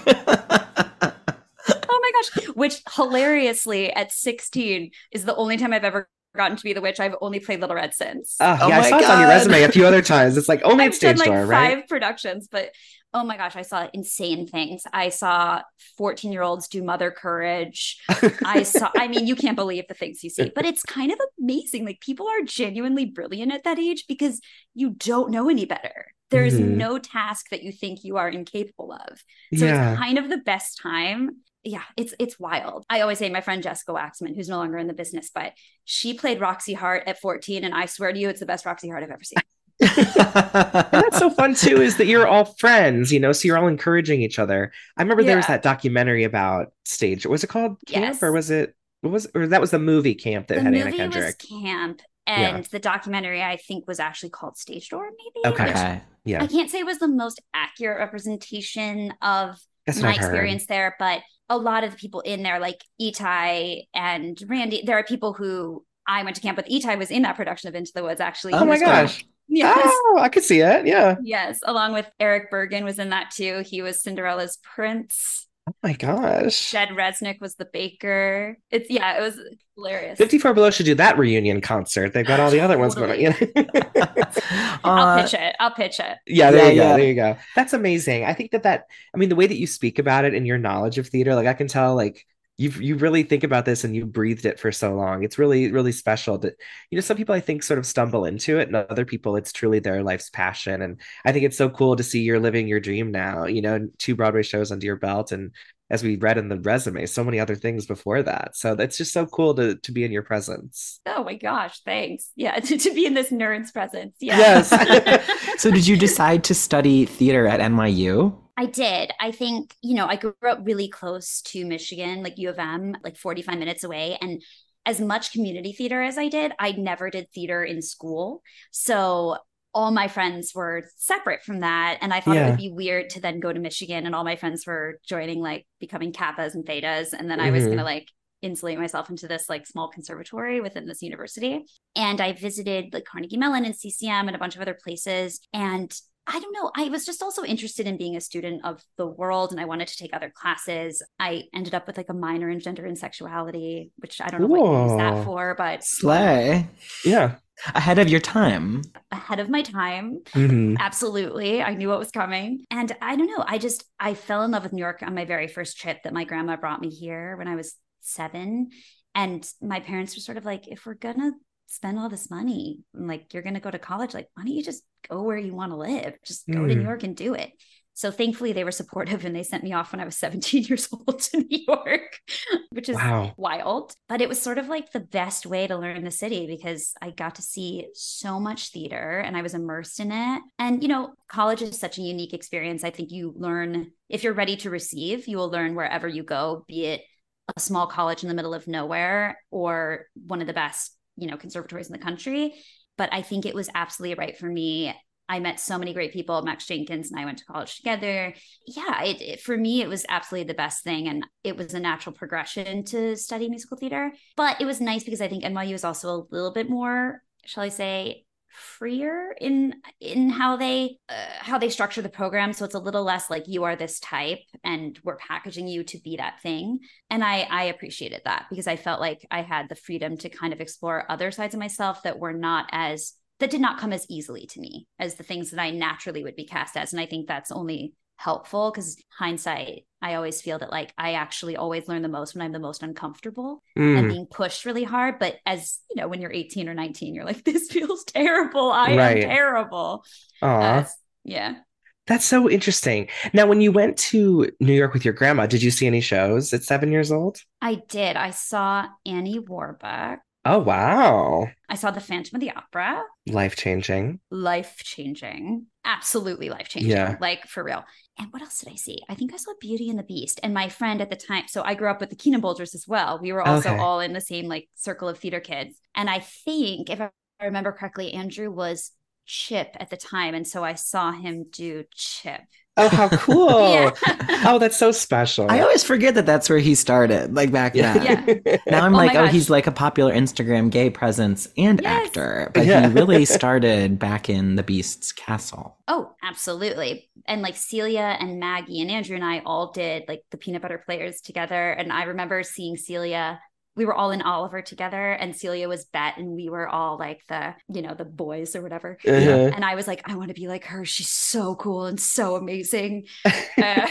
Which hilariously at sixteen is the only time I've ever gotten to be the witch. I've only played Little Red since. Uh, yeah, oh I saw God. It on your resume a few other times. It's like only I've at Stage done like Door, right? Five productions, but oh my gosh, I saw insane things. I saw fourteen year olds do Mother Courage. I saw, I mean, you can't believe the things you see, but it's kind of amazing. Like people are genuinely brilliant at that age because you don't know any better. There is mm-hmm. no task that you think you are incapable of. So yeah. it's kind of the best time. Yeah, it's it's wild. I always say my friend Jessica Waxman, who's no longer in the business, but she played Roxy Hart at fourteen, and I swear to you, it's the best Roxy Hart I've ever seen. And that's so fun too, is that you're all friends, you know, so you're all encouraging each other. I remember yeah. there was that documentary about Stage. Was it called Camp yes. or was it? What was? Or that was the movie Camp that the had movie Anna Kendrick. Was Camp, and yeah. the documentary I think was actually called Stage Door. Maybe. Okay. okay. Yeah. I can't say it was the most accurate representation of that's my experience there, but a lot of the people in there, like Itai and Randy, there are people who I went to camp with. Itai was in that production of Into the Woods, actually. Oh my gosh. Yes. Oh, I could see it. Yeah. Yes. Along with Eric Bergen was in that too. He was Cinderella's prince. Oh my gosh. Jed Resnick was the baker. It's yeah, it was hilarious. fifty-four Below should do that reunion concert. They've got all the other totally. ones going on. You know? I'll pitch it. I'll pitch it. Yeah, there yeah, you go. Yeah. There you go. That's amazing. I think that that, I mean, the way that you speak about it and your knowledge of theater, like I can tell, like, you you really think about this and you breathed it for so long. It's really, really special that, you know, some people I think sort of stumble into it and other people it's truly their life's passion. And I think it's so cool to see you're living your dream now, you know, two Broadway shows under your belt. And as we read in the resume, so many other things before that. So that's just so cool to to be in your presence. Oh my gosh, thanks. Yeah, to, to be in this nerd's presence. Yeah. Yes. So did you decide to study theater at N Y U? I did. I think, you know, I grew up really close to Michigan, like U of M, like forty-five minutes away. And as much community theater as I did, I never did theater in school. So all my friends were separate from that. And I thought yeah. it would be weird to then go to Michigan and all my friends were joining, like becoming Kappas and Thetas. And then mm-hmm. I was going to like insulate myself into this like small conservatory within this university. And I visited like Carnegie Mellon and C C M and a bunch of other places. And I don't know, I was just also interested in being a student of the world and I wanted to take other classes. I ended up with like a minor in gender and sexuality, which I don't know Whoa. what you use that for, but slay. Yeah. Ahead of your time. Ahead of my time. Mm-hmm. Absolutely. I knew what was coming. And I don't know, I just, I fell in love with New York on my very first trip that my grandma brought me here when I was seven. And my parents were sort of like, if we're going to spend all this money, like you're going to go to college, like, why don't you just go where you want to live? Just go mm. to New York and do it. So thankfully they were supportive and they sent me off when I was seventeen years old to New York, which is wow. wild. But it was sort of like the best way to learn the city because I got to see so much theater and I was immersed in it. And, you know, college is such a unique experience. I think you learn, if you're ready to receive, you will learn wherever you go, be it a small college in the middle of nowhere or one of the best, you know, conservatories in the country. But I think it was absolutely right for me. I met so many great people, Max Jenkins and I went to college together. Yeah, it, it, for me, it was absolutely the best thing. And it was a natural progression to study musical theater. But it was nice because I think N Y U is also a little bit more, shall I say, freer in in how they uh, how they structure the program. So it's a little less like you are this type and we're packaging you to be that thing. And I, I appreciated that because I felt like I had the freedom to kind of explore other sides of myself that were not as that did not come as easily to me as the things that I naturally would be cast as. And I think that's only helpful because hindsight, I always feel that like I actually always learn the most when I'm the most uncomfortable mm. and being pushed really hard. But as you know, when you're eighteen or nineteen, you're like, this feels terrible. I right. am terrible. Uh, yeah. That's so interesting. Now, when you went to New York with your grandma, did you see any shows at seven years old? I did. I saw Annie Warbeck. Oh, wow. I saw The Phantom of the Opera. Life-changing. Life-changing. Absolutely life-changing. Yeah. Like, for real. And what else did I see? I think I saw Beauty and the Beast. And my friend at the time, so I grew up with the Keenan Bolgers as well. We were also okay. all in the same, like, circle of theater kids. And I think, if I remember correctly, Andrew was Chip at the time. And so I saw him do Chip. Oh, how cool. yeah. Oh, that's so special. I always forget that that's where he started, like back then. Yeah. Now I'm oh like, oh, he's like a popular Instagram gay presence and yes. actor. But yeah. he really started back in the Beast's castle. Oh, absolutely. And like Celia and Maggie and Andrew and I all did like the Peanut Butter Players together. And I remember seeing Celia. We were all in Oliver together and Celia was Bet and we were all like the, you know, the boys or whatever. Uh-huh. And I was like, I want to be like her. She's so cool and so amazing. Uh,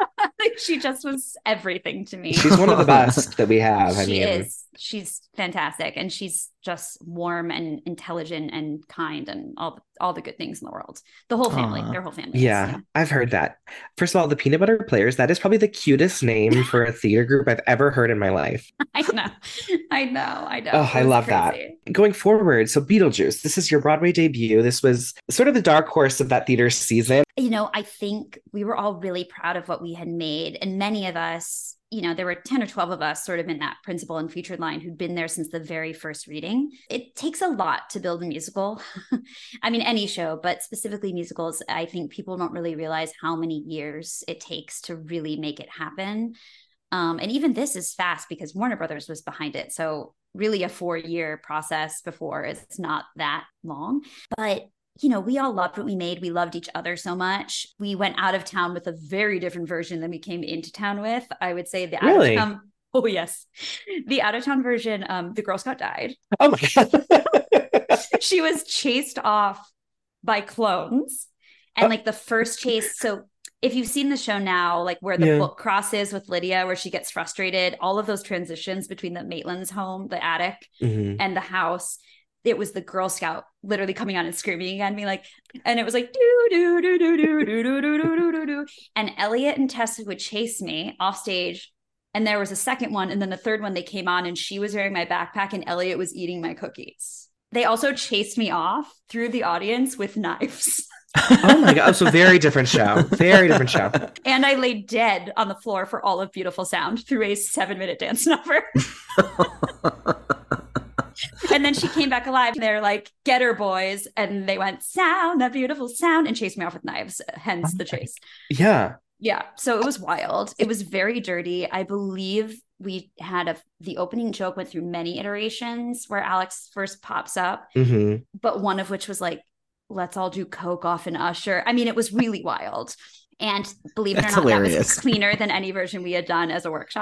she just was everything to me. She's one of the best that we have. She I mean, is. She's fantastic. And she's just warm and intelligent and kind and all, all the good things in the world. The whole family, Aww. Their whole family. Yeah, is, yeah, I've heard that. First of all, the Peanut Butter Players, that is probably the cutest name for a theater group I've ever heard in my life. I know. I know. I know. Oh, I love crazy. that. Going forward, so Beetlejuice, this is your Broadway debut. This was sort of the dark horse of that theater season. You know, I think we were all really proud of what we had made. And many of us, you know, there were ten or twelve of us sort of in that principal and featured line who'd been there since the very first reading. It takes a lot to build a musical. I mean, any show, but specifically musicals, I think people don't really realize how many years it takes to really make it happen. Um, and even this is fast because Warner Brothers was behind it. So really a four-year process before it's not that long. But you know, we all loved what we made. We loved each other so much. We went out of town with a very different version than we came into town with. I would say the really? out of town. Oh, yes. The out of town version, um, the Girl Scout died. Oh, my God. She was chased off by clones. And oh. like the first chase. So if you've seen the show now, like where the yeah. book crosses with Lydia, where she gets frustrated, all of those transitions between the Maitland's home, the attic, mm-hmm. and the house. It was the Girl Scout literally coming on and screaming at me like, and it was like, do, do, do, do, do, do, do, do, do, do, do. And Elliot and Tessa would chase me off stage. And there was a second one. And then the third one, they came on and she was wearing my backpack and Elliot was eating my cookies. They also chased me off through the audience with knives. Oh my God. So very different show. Very different show. And I lay dead on the floor for all of Beautiful Sound through a seven minute dance number. And then she came back alive. They're like, get her, boys. And they went, sound, that beautiful sound, and chased me off with knives, hence the chase. Yeah. Yeah. So it was wild. It was very dirty. I believe we had a, the opening joke went through many iterations where Alex first pops up, mm-hmm. but one of which was like, let's all do coke off an usher. I mean, it was really wild. And believe it That's or not, hilarious. That was cleaner than any version we had done as a workshop.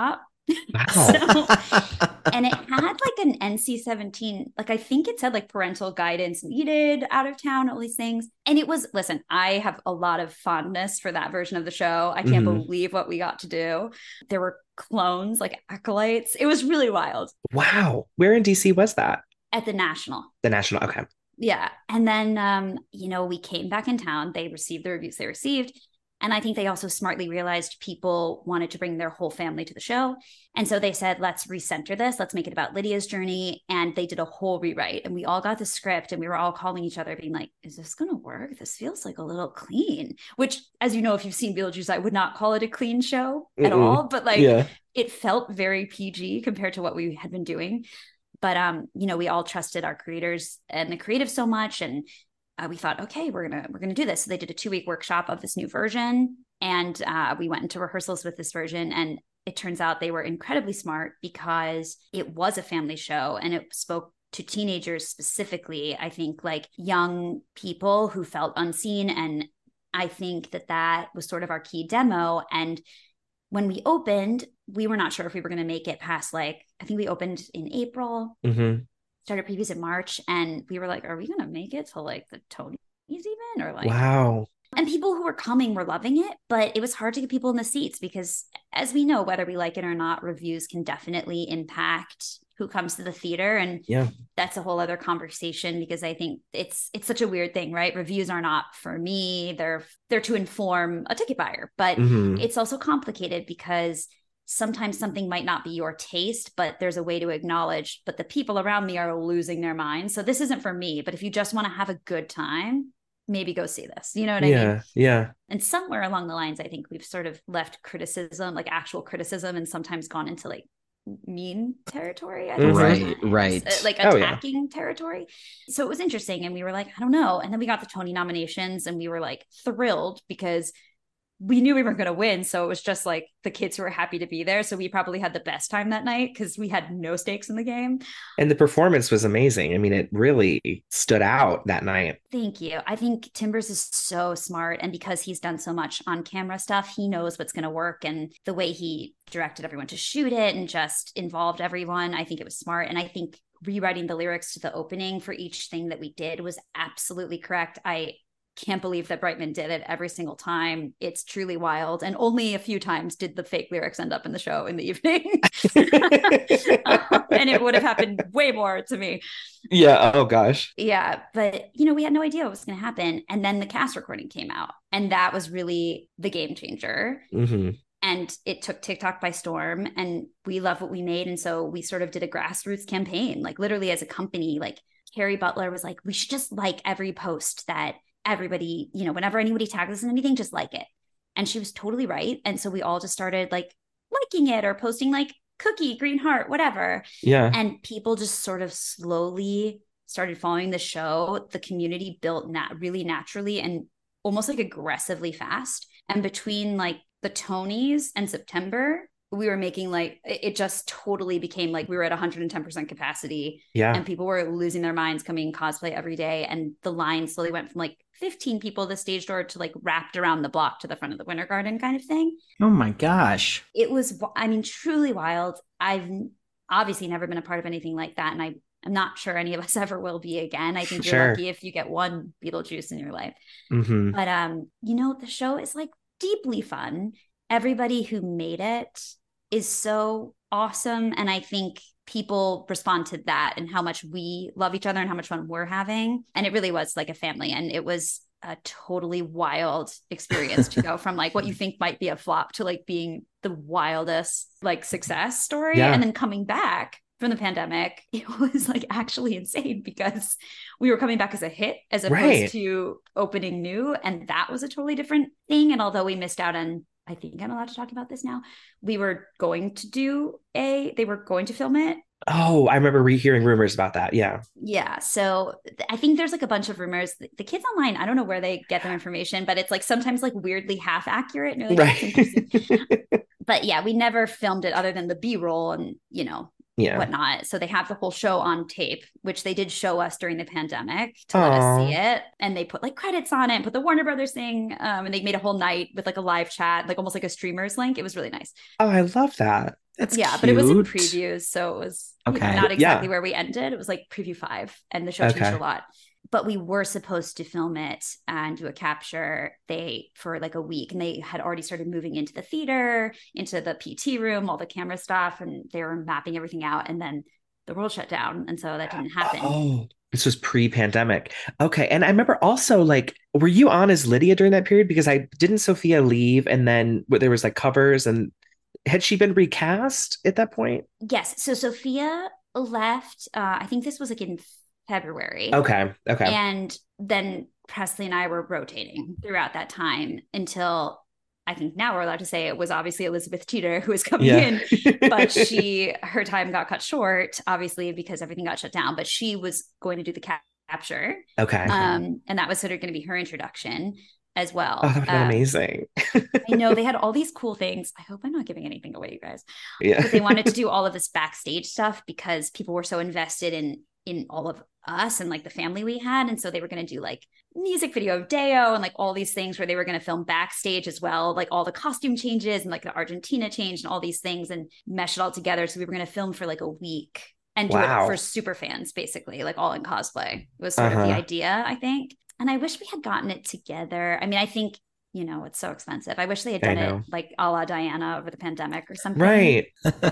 Wow. So, and it had like an N C seventeen, like I think it said like parental guidance needed out of town, all these things. And it was, listen, I have a lot of fondness for that version of the show. I can't mm-hmm. believe what we got to do. There were clones, like acolytes. It was really wild. Wow. Where in D C was that? At the National. The National, okay. Yeah. And then, um, you know, we came back in town. They received the reviews they received. And I think they also smartly realized people wanted to bring their whole family to the show. And so they said, let's recenter this. Let's make it about Lydia's journey. And they did a whole rewrite. And we all got the script and we were all calling each other being like, is this going to work? This feels like a little clean, which, as you know, if you've seen Beetlejuice, I would not call it a clean show at Mm-mm. all. But like, yeah. It felt very P G compared to what we had been doing. But, um, you know, we all trusted our creators and the creative so much. And Uh, we thought, okay, we're gonna we're gonna do this. So they did a two week workshop of this new version, and uh, we went into rehearsals with this version. And it turns out they were incredibly smart because it was a family show and it spoke to teenagers specifically. I think like young people who felt unseen, and I think that that was sort of our key demo. And when we opened, we were not sure if we were going to make it past like I think we opened in April. Mm-hmm. Started previews in March, and we were like, are we going to make it to like the Tonys even? Or like, wow. And people who were coming were loving it, but it was hard to get people in the seats because, as we know, whether we like it or not, reviews can definitely impact who comes to the theater. And yeah, that's a whole other conversation because I think it's it's such a weird thing, right? Reviews are not for me. They're they're to inform a ticket buyer, but mm-hmm. it's also complicated because sometimes something might not be your taste, but there's a way to acknowledge, but the people around me are losing their minds. So this isn't for me, but if you just want to have a good time, maybe go see this. You know what I yeah, mean? Yeah. Yeah. And somewhere along the lines, I think we've sort of left criticism, like actual criticism, and sometimes gone into like mean territory. I think right, sometimes. right. Like attacking oh, yeah. territory. So it was interesting. And we were like, I don't know. And then we got the Tony nominations and we were like thrilled because we knew we weren't going to win. So it was just like the kids who were happy to be there. So we probably had the best time that night because we had no stakes in the game. And the performance was amazing. I mean, it really stood out that night. Thank you. I think Timbers is so smart. And because he's done so much on camera stuff, he knows what's going to work. And the way he directed everyone to shoot it and just involved everyone, I think it was smart. And I think rewriting the lyrics to the opening for each thing that we did was absolutely correct. I can't believe that Brightman did it every single time. It's truly wild. And only a few times did the fake lyrics end up in the show in the evening. um, and it would have happened way more to me. Yeah. Oh, gosh. Yeah. But, you know, we had no idea what was going to happen. And then the cast recording came out. And that was really the game changer. Mm-hmm. And it took TikTok by storm. And we love what we made. And so we sort of did a grassroots campaign, like literally as a company. Like Carrie Butler was like, we should just like every post that everybody, you know, whenever anybody tags us in anything, just like it. And she was totally right. And so we all just started like liking it or posting like cookie, green heart, whatever. Yeah. And people just sort of slowly started following the show. The community built nat- really naturally and almost like aggressively fast. And between like the Tonys and September, we were making like, it just totally became like we were at one hundred ten percent capacity. Yeah. And people were losing their minds coming cosplay every day. And the line slowly went from like fifteen people at the stage door to like wrapped around the block to the front of the Winter Garden kind of thing. Oh my gosh. It was, I mean, truly wild. I've obviously never been a part of anything like that. And I, I'm not sure any of us ever will be again. I think you're sure. lucky if you get one Beetlejuice in your life. Mm-hmm. But, um, you know, the show is like deeply fun. Everybody who made it is so awesome. And I think people respond to that and how much we love each other and how much fun we're having. And it really was like a family. And it was a totally wild experience to go from like what you think might be a flop to like being the wildest like success story. Yeah. And then coming back from the pandemic, it was like actually insane because we were coming back as a hit as opposed right. to opening new. And that was a totally different thing. And although we missed out on, I think I'm allowed to talk about this now. We were going to do a, they were going to film it. Oh, I remember rehearing rumors about that. Yeah. Yeah. So th- I think there's like a bunch of rumors. The, the kids online, I don't know where they get their information, but it's like sometimes like weirdly half accurate. And you're like, right. But yeah, we never filmed it other than the B-roll and, you know, yeah. whatnot. So they have the whole show on tape, which they did show us during the pandemic to Aww. let us see it. And they put like credits on it and put the Warner Brothers thing. Um, and they made a whole night with like a live chat, like almost like a streamer's link. It was really nice. Oh, I love that. That's yeah, cute. But it was in previews. So it was okay. not exactly yeah. where we ended. It was like preview five and the show changed okay. a lot. But we were supposed to film it and do a capture they for like a week. And they had already started moving into the theater, into the P T room, all the camera stuff. And they were mapping everything out. And then the world shut down. And so that didn't happen. Oh, this was pre-pandemic. Okay. And I remember also, like, were you on as Lydia during that period? Because I didn't Sophia leave and then there was like covers, and had she been recast at that point? Yes. So Sophia left, uh, I think this was like in February. Okay. Okay. And then Presley and I were rotating throughout that time until I think now we're allowed to say it was obviously Elizabeth Teeter who was coming yeah. in, but she, her time got cut short, obviously, because everything got shut down, but she was going to do the cap- capture. Okay. Um, and that was sort of going to be her introduction as well. Oh, that would have been um, amazing. I know they had all these cool things. I hope I'm not giving anything away, you guys. Yeah. But they wanted to do all of this backstage stuff because people were so invested in in all of us and like the family we had. And so they were going to do like music video of Deo and like all these things where they were going to film backstage as well, like all the costume changes and like the Argentina change and all these things and mesh it all together. So we were going to film for like a week and do wow. it for super fans, basically, like all in cosplay. It was sort uh-huh. of the idea, I think. And I wish we had gotten it together. I mean, I think, you know, it's so expensive. I wish they had done it like a la Diana over the pandemic or something. Right.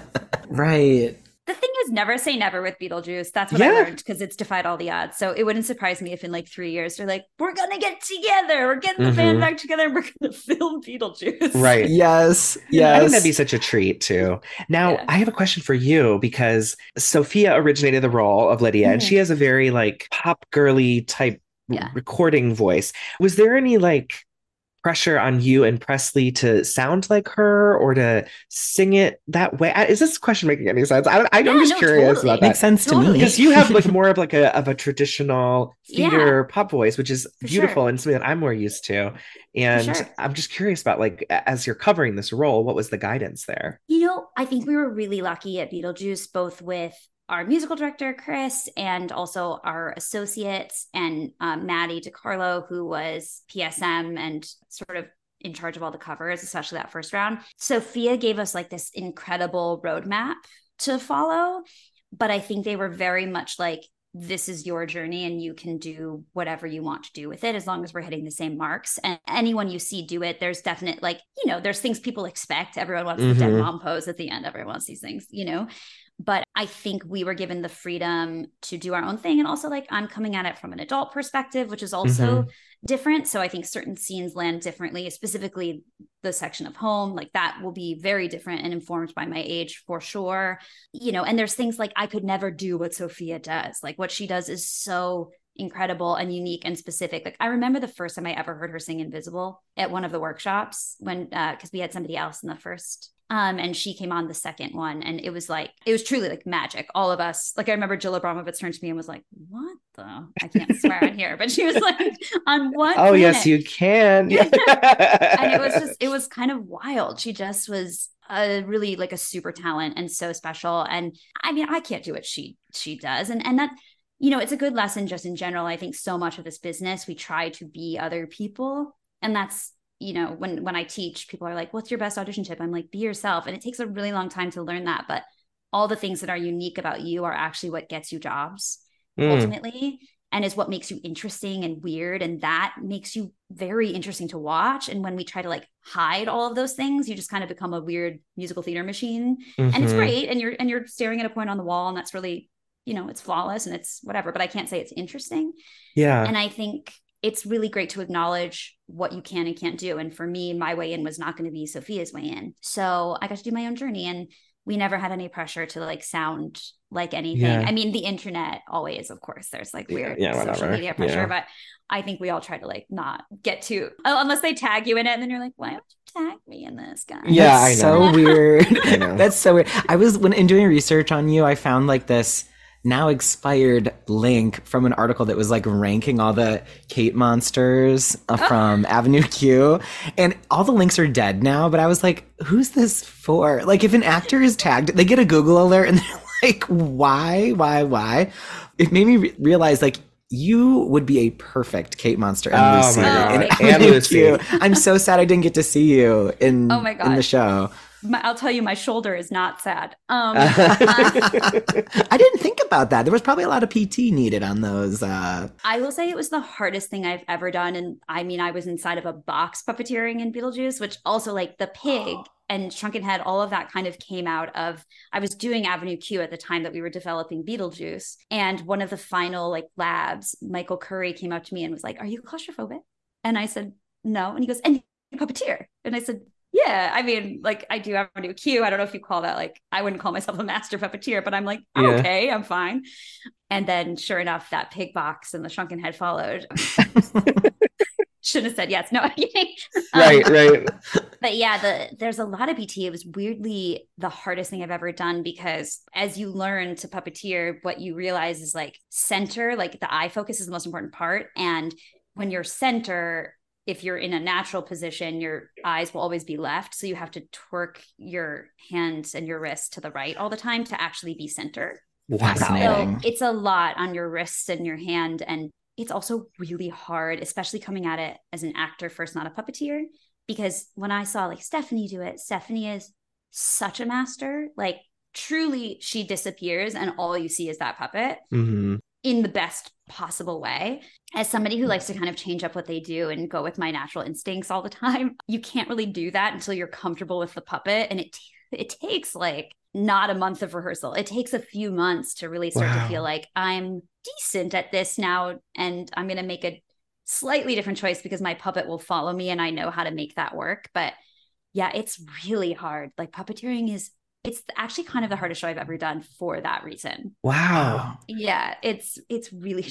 right. The thing is, never say never with Beetlejuice. That's what yeah. I learned because it's defied all the odds. So it wouldn't surprise me if in like three years they're like, we're going to get together. We're getting the mm-hmm. band back together and we're going to film Beetlejuice. Right. Yes. Yes. I think that'd be such a treat too. Now, yeah. I have a question for you because Sophia originated the role of Lydia mm-hmm. and she has a very like pop girly type yeah. recording voice. Was there any like pressure on you and Presley to sound like her or to sing it that way? Is this question making any sense? I, I, yeah, I'm just no, curious totally. about that. Makes sense totally. to me because you have like more of like a of a traditional theater yeah. pop voice, which is For beautiful sure. and something that I'm more used to. And sure. I'm just curious about like as you're covering this role, what was the guidance there? You know, I think we were really lucky at Beetlejuice, both with our musical director, Chris, and also our associates and um, Maddie DiCarlo, who was P S M and sort of in charge of all the covers, especially that first round. Sophia gave us like this incredible roadmap to follow, but I think they were very much like, this is your journey and you can do whatever you want to do with it as long as we're hitting the same marks. And anyone you see do it, there's definite, like, you know, there's things people expect. Everyone wants mm-hmm. the dead mom pose at the end. Everyone wants these things, you know. But I think we were given the freedom to do our own thing. And also, like, I'm coming at it from an adult perspective, which is also mm-hmm. different. So I think certain scenes land differently, specifically the section of home, like that will be very different and informed by my age for sure. You know, and there's things like I could never do what Sophia does. Like what she does is so incredible and unique and specific. Like I remember the first time I ever heard her sing Invisible at one of the workshops when, uh, cause we had somebody else in the first Um, and she came on the second one and it was like, it was truly like magic. All of us, like I remember Jill Abramovitz turned to me and was like, what the, I can't swear on here, but she was like, on what Oh planet? yes, you can. And it was just, it was kind of wild. She just was a really like a super talent and so special. And I mean, I can't do what she, she does. And, and that, you know, it's a good lesson just in general. I think so much of this business, we try to be other people. And that's, you know, when, when I teach, people are like, what's your best audition tip? I'm like, be yourself. And it takes a really long time to learn that. But all the things that are unique about you are actually what gets you jobs mm. ultimately, and is what makes you interesting and weird. And that makes you very interesting to watch. And when we try to like hide all of those things, you just kind of become a weird musical theater machine. Mm-hmm. And it's great. And you're, and you're staring at a point on the wall and that's really, you know, it's flawless and it's whatever, but I can't say it's interesting. Yeah. And I think it's really great to acknowledge what you can and can't do. And for me, my way in was not going to be Sophia's way in. So I got to do my own journey and we never had any pressure to like sound like anything. Yeah. I mean, the internet always, of course, there's like weird yeah, yeah, social media pressure, yeah. but I think we all try to like not get too, unless they tag you in it and then you're like, why don't you tag me in this, guy? Yeah, That's I know. so weird. I know. That's so weird. I was, when in doing research on you, I found like this now expired link from an article that was like ranking all the Kate monsters uh, oh. from Avenue Q, and all the links are dead now, but I was like, who's this for? Like if an actor is tagged, they get a Google alert and they're like, why, why, why? It made me re- realize, like, you would be a perfect Kate Monster and oh Lucy. My God. And, and Lucy. You. I'm so sad I didn't get to see you in, oh my God. in the show. My, I'll tell you, my shoulder is not sad. Um, I didn't think about that. There was probably a lot of P T needed on those. Uh... I will say it was the hardest thing I've ever done. And I mean, I was inside of a box puppeteering in Beetlejuice, which also like the pig and Shrunken Head, all of that kind of came out of, I was doing Avenue Q at the time that we were developing Beetlejuice. And one of the final like labs, Michael Curry came up to me and was like, are you claustrophobic? And I said, no. And he goes, and you puppeteer. And I said, yeah, I mean, like I do Avenue Q. I don't know if you call that, like, I wouldn't call myself a master puppeteer, but I'm like, I'm yeah. okay, I'm fine. And then sure enough, that pig box and the Shrunken Head followed. Shouldn't have said yes. No, I'm kidding. Right, um, right. But yeah, the there's a lot of P T. It was weirdly the hardest thing I've ever done because as you learn to puppeteer, what you realize is like center, like the eye focus is the most important part. And when you're center, if you're in a natural position, your eyes will always be left. So you have to twerk your hands and your wrists to the right all the time to actually be center. Fascinating. So it's a lot on your wrists and your hand. And it's also really hard, especially coming at it as an actor first, not a puppeteer. Because when I saw like Stephanie do it, Stephanie is such a master. Like truly she disappears and all you see is that puppet. Mm-hmm. In the best possible way. As somebody who likes to kind of change up what they do and go with my natural instincts all the time, you can't really do that until you're comfortable with the puppet. And it it takes like not a month of rehearsal. It takes a few months to really start wow. to feel like I'm decent at this now. And I'm going to make a slightly different choice because my puppet will follow me and I know how to make that work. But yeah, it's really hard. Like puppeteering is It's actually kind of the hardest show I've ever done for that reason. Wow. Yeah, it's it's really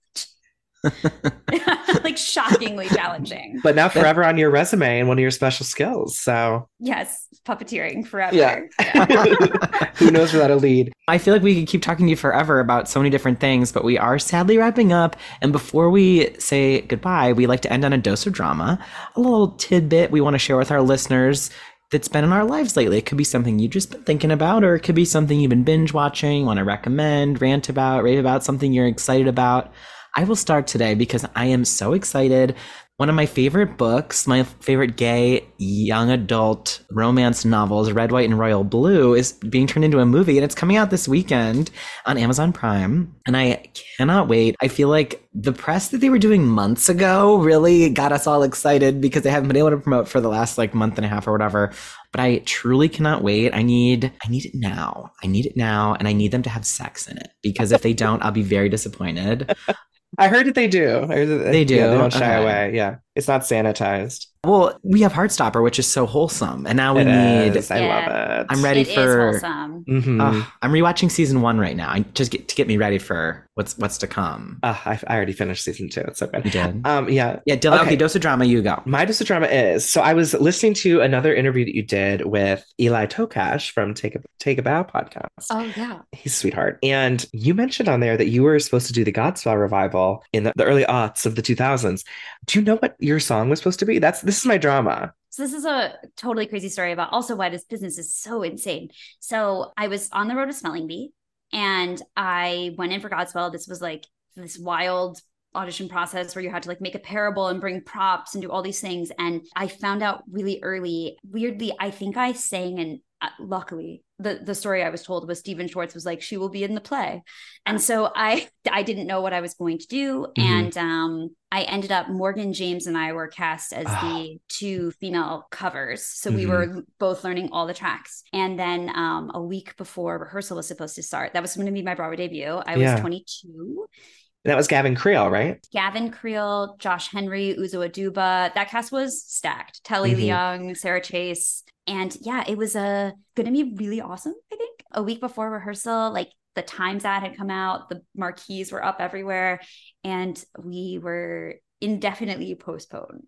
challenging. Like shockingly challenging. But now forever on your resume and one of your special skills. So yes, puppeteering forever. Yeah. Yeah. Who knows where that'll lead? I feel like we could keep talking to you forever about so many different things, but we are sadly wrapping up. And before we say goodbye, we like to end on a dose of drama, a little tidbit we want to share with our listeners that's been in our lives lately. It could be something you've just been thinking about, or it could be something you've been binge watching, want to recommend, rant about, rave about, something you're excited about. I will start today because I am so excited. One of my favorite books, my favorite gay young adult romance novels, Red, White, and Royal Blue, is being turned into a movie, and it's coming out this weekend on Amazon Prime. And I cannot wait. I feel like the press that they were doing months ago really got us all excited because they haven't been able to promote for the last like month and a half or whatever. But I truly cannot wait. I need I need it now. I need it now, and I need them to have sex in it because if they don't, I'll be very disappointed. I heard that they do. I heard that, they do. Yeah, they don't shy okay. away. Yeah. It's not sanitized. Well, we have Heartstopper, which is so wholesome. And now we it need... Is. I yeah. love it. I'm ready it for... Is wholesome. Mm-hmm. Uh, I'm rewatching season one right now. I just get to get me ready for what's what's to come. Uh, I, I already finished season two. It's so good. You did? Um, yeah. Yeah, Dylan, okay. okay, dose of drama, you go. My dose of drama is... So I was listening to another interview that you did with Eli Tokash from Take a, Take a Bow podcast. Oh, yeah. He's a sweetheart. And you mentioned on there that you were supposed to do the Godspell revival in the, the early aughts of the two thousands. Do you know what your song was supposed to be? That's This is my drama. So this is a totally crazy story about also why this business is so insane. So I was on the road to Smelling Bee and I went in for Godspell. This was like this wild audition process where you had to like make a parable and bring props and do all these things. And I found out really early, weirdly, I think I sang and uh, luckily the, the story I was told was Stephen Schwartz was like, she will be in the play. And so I, I didn't know what I was going to do. Mm-hmm. And um, I ended up, Morgan James and I were cast as oh. the two female covers. So mm-hmm. we were both learning all the tracks. And then um, a week before rehearsal was supposed to start, that was going to be my Broadway debut. I yeah. was twenty-two. That was Gavin Creel, right? Gavin Creel, Josh Henry, Uzo Aduba. That cast was stacked. Telly mm-hmm. Leung, Sarah Chase. And yeah, it was uh, going to be really awesome, I think. A week before rehearsal, like the Times ad had come out, the marquees were up everywhere, and we were indefinitely postponed.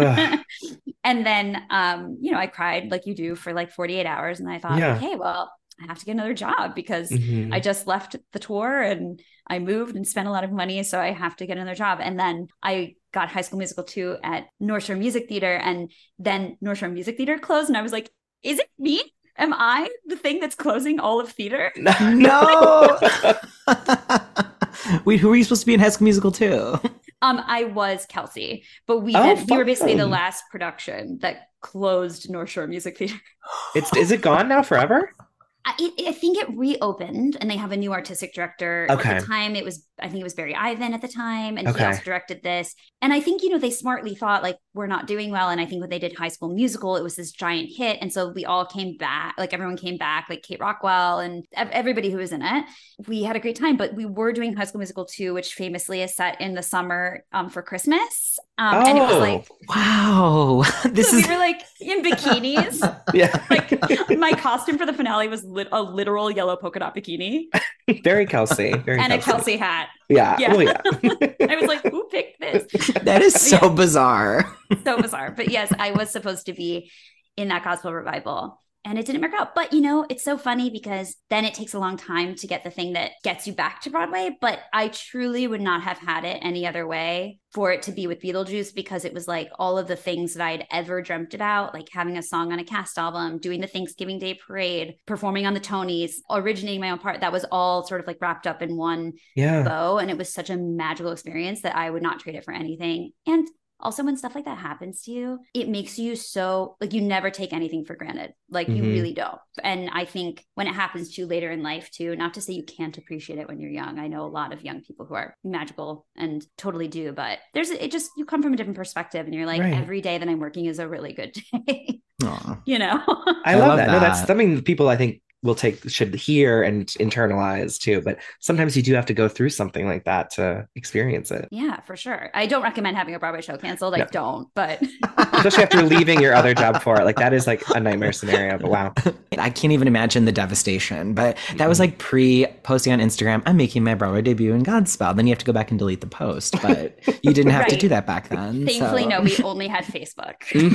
And then, um, you know, I cried like you do for like forty-eight hours. And I thought, yeah. okay, well, I have to get another job because mm-hmm. I just left the tour and I moved and spent a lot of money. So I have to get another job. And then I got High School Musical two at North Shore Music Theater. And then North Shore Music Theater closed. And I was like, is it me? Am I the thing that's closing all of theater? No. Wait, who were you supposed to be in High School Musical too? Um, I was Kelsey, but we Oh, had, we were basically the fun. last production that closed North Shore Music Theater. It's is it gone now forever? I, it, I think it reopened, and they have a new artistic director. Okay. At the time, it was I think it was Barry Ivan at the time, and he Okay. also directed this. And I think, you know, they smartly thought, like, we're not doing well. And I think when they did High School Musical, it was this giant hit, and so we all came back, like everyone came back, like Kate Rockwell and ev- everybody who was in it. We had a great time, but we were doing High School Musical two, which famously is set in the summer um, for Christmas. Um, oh, and it was like, wow, this so is we were like in bikinis. yeah, Like my costume for the finale was lit- a literal yellow polka dot bikini very Kelsey, very and a Kelsey. Kelsey hat. Yeah, Yeah. well, yeah. I was like, who picked this? that is so Yeah. bizarre. So bizarre. But yes, I was supposed to be in that gospel revival. And it didn't work out. But, you know, it's so funny because then it takes a long time to get the thing that gets you back to Broadway. But I truly would not have had it any other way for it to be with Beetlejuice, because it was like all of the things that I'd ever dreamt about, like having a song on a cast album, doing the Thanksgiving Day parade, performing on the Tonys, originating my own part. That was all sort of like wrapped up in one Yeah. bow. And it was such a magical experience that I would not trade it for anything. And also, when stuff like that happens to you, it makes you so, like, you never take anything for granted. Like, you Mhm. really don't. And I think when it happens to you later in life, too, not to say you can't appreciate it when you're young. I know a lot of young people who are magical and totally do, but there's, it just, you come from a different perspective and you're like, Right. every day that I'm working is a really good day, Aw. you know? I, I love, love that. No, that's that. something people I think will take should hear and internalize too. But sometimes you do have to go through something like that to experience it, Yeah, for sure. I don't recommend having a Broadway show canceled. I No. don't, but especially after leaving your other job for it. Like that is like a nightmare scenario. But wow, I can't even imagine the devastation. But that was like pre posting on Instagram, I'm making my Broadway debut in Godspell. Then you have to go back and delete the post. But you didn't have to Right. do that back then. thankfully, so. no, we only had Facebook.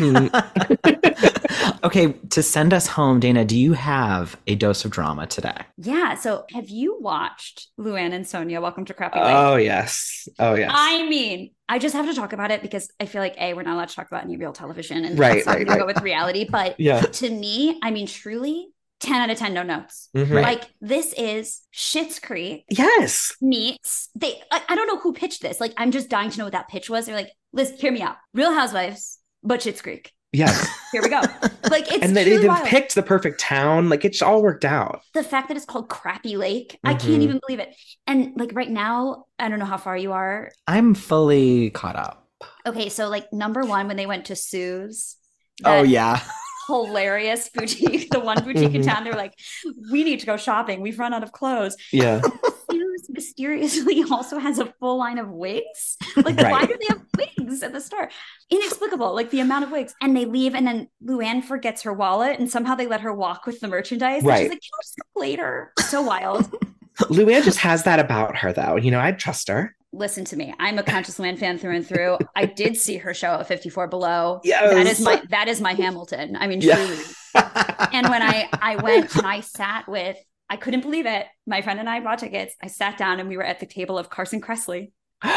Mhm. Okay, to send us home, Dana, do you have a dose of drama today? Yeah. So have you watched Luann and Sonia, Welcome to Crappy Lake? Oh yes, oh yes. I mean, I just have to talk about it because I feel like, A, we're not allowed to talk about any real television. And Right, so I'm right, gonna right. go with reality. But Yeah. to me, I mean, truly, ten out of ten, no notes. Mhm. Right. Like, this is Schitt's Creek Yes. meets, they, I, I don't know who pitched this. Like, I'm just dying to know what that pitch was. They're like, Liz, hear me out. Real Housewives, but Schitt's Creek. Yes. Here we go. Like, it's And they truly even wild. picked the perfect town. Like it's all worked out. The fact that it's called Crappy Lake, I Mhm. can't even believe it. And like right now, I don't know how far you are. I'm fully caught up. Okay, so like number one, when they went to Sue's, Oh, that yeah. hilarious boutique, the one boutique in Mhm. town, they're like, we need to go shopping. We've run out of clothes. Yeah. Sue's mysteriously also has a full line of wigs. Like, why Right. do they have wigs at the store? Inexplicable, like the amount of wigs. And they leave, and then Luann forgets her wallet, and somehow they let her walk with the merchandise. And Right. she's like, can I just go later? So wild. Luann just has that about her though. You know, I'd trust her. Listen to me. I'm a conscious Luann fan through and through. I did see her show at fifty-four Below. Yes. That is my that is my Hamilton. I mean, Yeah. truly. And when I I went and I sat with, I couldn't believe it. My friend and I bought tickets. I sat down and we were at the table of Carson Kressley.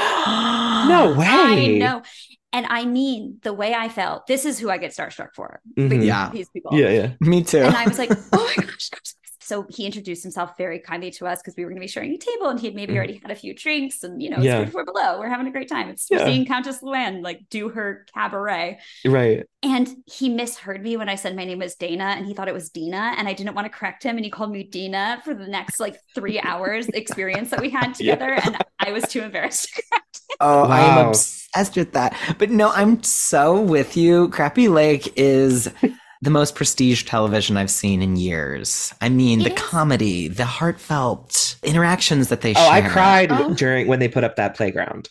No way. I know. And I mean, the way I felt, this is who I get starstruck for. Mhm. With Yeah. These people. Yeah, yeah. Me too. And I was like, oh my gosh. Carson Kressley. So he introduced himself very kindly to us because we were going to be sharing a table, and he'd maybe Mhm. already had a few drinks, and you know, it's Yeah. fifty-four Below. We're having a great time. It's Yeah. we're seeing Countess Luann like do her cabaret. Right. And he misheard me when I said my name was Dana, and he thought it was Dina, and I didn't want to correct him, and he called me Dina for the next like three hours experience that we had Yeah. together, and I was too embarrassed to correct him. Oh, I Wow. am obsessed with that. But no, I'm so with you. Crappy Lake is the most prestige television I've seen in years. I mean, It the is. comedy, the heartfelt interactions that they Oh, share. I cried Oh. during when they put up that playground.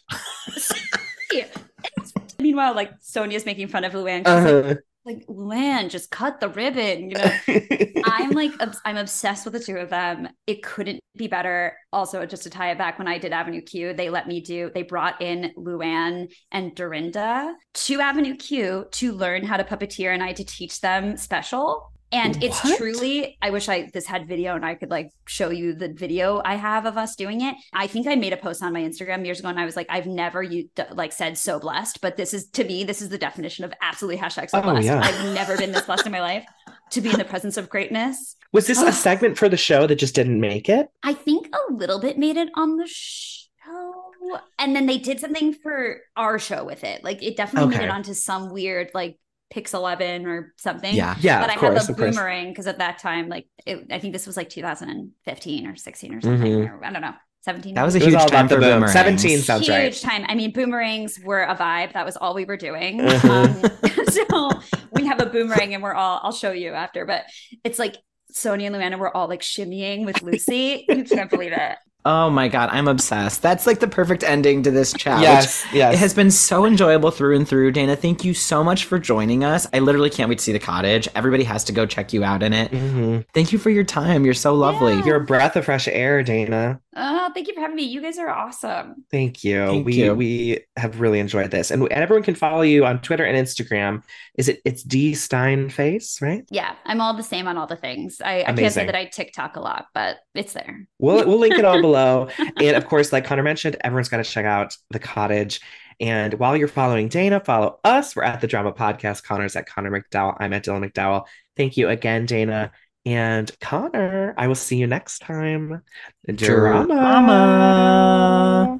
Meanwhile, like Sonia's making fun of Luann. She's like, Uh-huh. like Luann, just cut the ribbon. You know, I'm like, obs- I'm obsessed with the two of them. It couldn't be better. Also, just to tie it back, when I did Avenue Q, they let me do, they brought in Luann and Dorinda to Avenue Q to learn how to puppeteer, and I had to teach them special. And it's What? truly, I wish I this had video and I could like show you the video I have of us doing it. I think I made a post on my Instagram years ago, and I was like, I've never you like said so blessed, but this is, to me, this is the definition of absolutely hashtag so Oh, blessed. yeah. I've never been this blessed in my life. to be in the presence of greatness. Was this a segment for the show that just didn't make it? I think a little bit made it on the show. And then they did something for our show with it. Like it definitely okay. made it onto some weird like Pix eleven or something. Yeah. Yeah. But I course, have a boomerang because at that time, like it, I think this was like two thousand fifteen or sixteen or something. Mm-hmm. Or, I don't know. seventeen. That was a huge time for boomerangs. seventeen sounds huge right. Huge time. I mean, boomerangs were a vibe. That was all we were doing. Mm-hmm. Um, so we have a boomerang and we're all, I'll show you after, but it's like Sonia and Luana were all like shimmying with Lucy. You can't believe it. Oh my God, I'm obsessed. That's like the perfect ending to this chat. Yes, yes. It has been so enjoyable through and through. Dana, thank you so much for joining us. I literally can't wait to see the cottage. Everybody has to go check you out in it. Mm-hmm. Thank you for your time. You're so lovely. Yeah. You're a breath of fresh air, Dana. Oh, thank you for having me. You guys are awesome. Thank you. Thank we you. we have really enjoyed this. And, and everyone can follow you on Twitter and Instagram. Is it it's D Steinface, right? Yeah, I'm all the same on all the things. I, I can't say that I TikTok a lot, but it's there. We'll we'll link it all below. And of course, like Connor mentioned, everyone's got to check out the cottage. And while you're following Dana, follow us. We're at the Drama Podcast. Connor's at Connor McDowell. I'm at Dylan McDowell. Thank you again, Dana. And Connor, I will see you next time. Drama. Drama.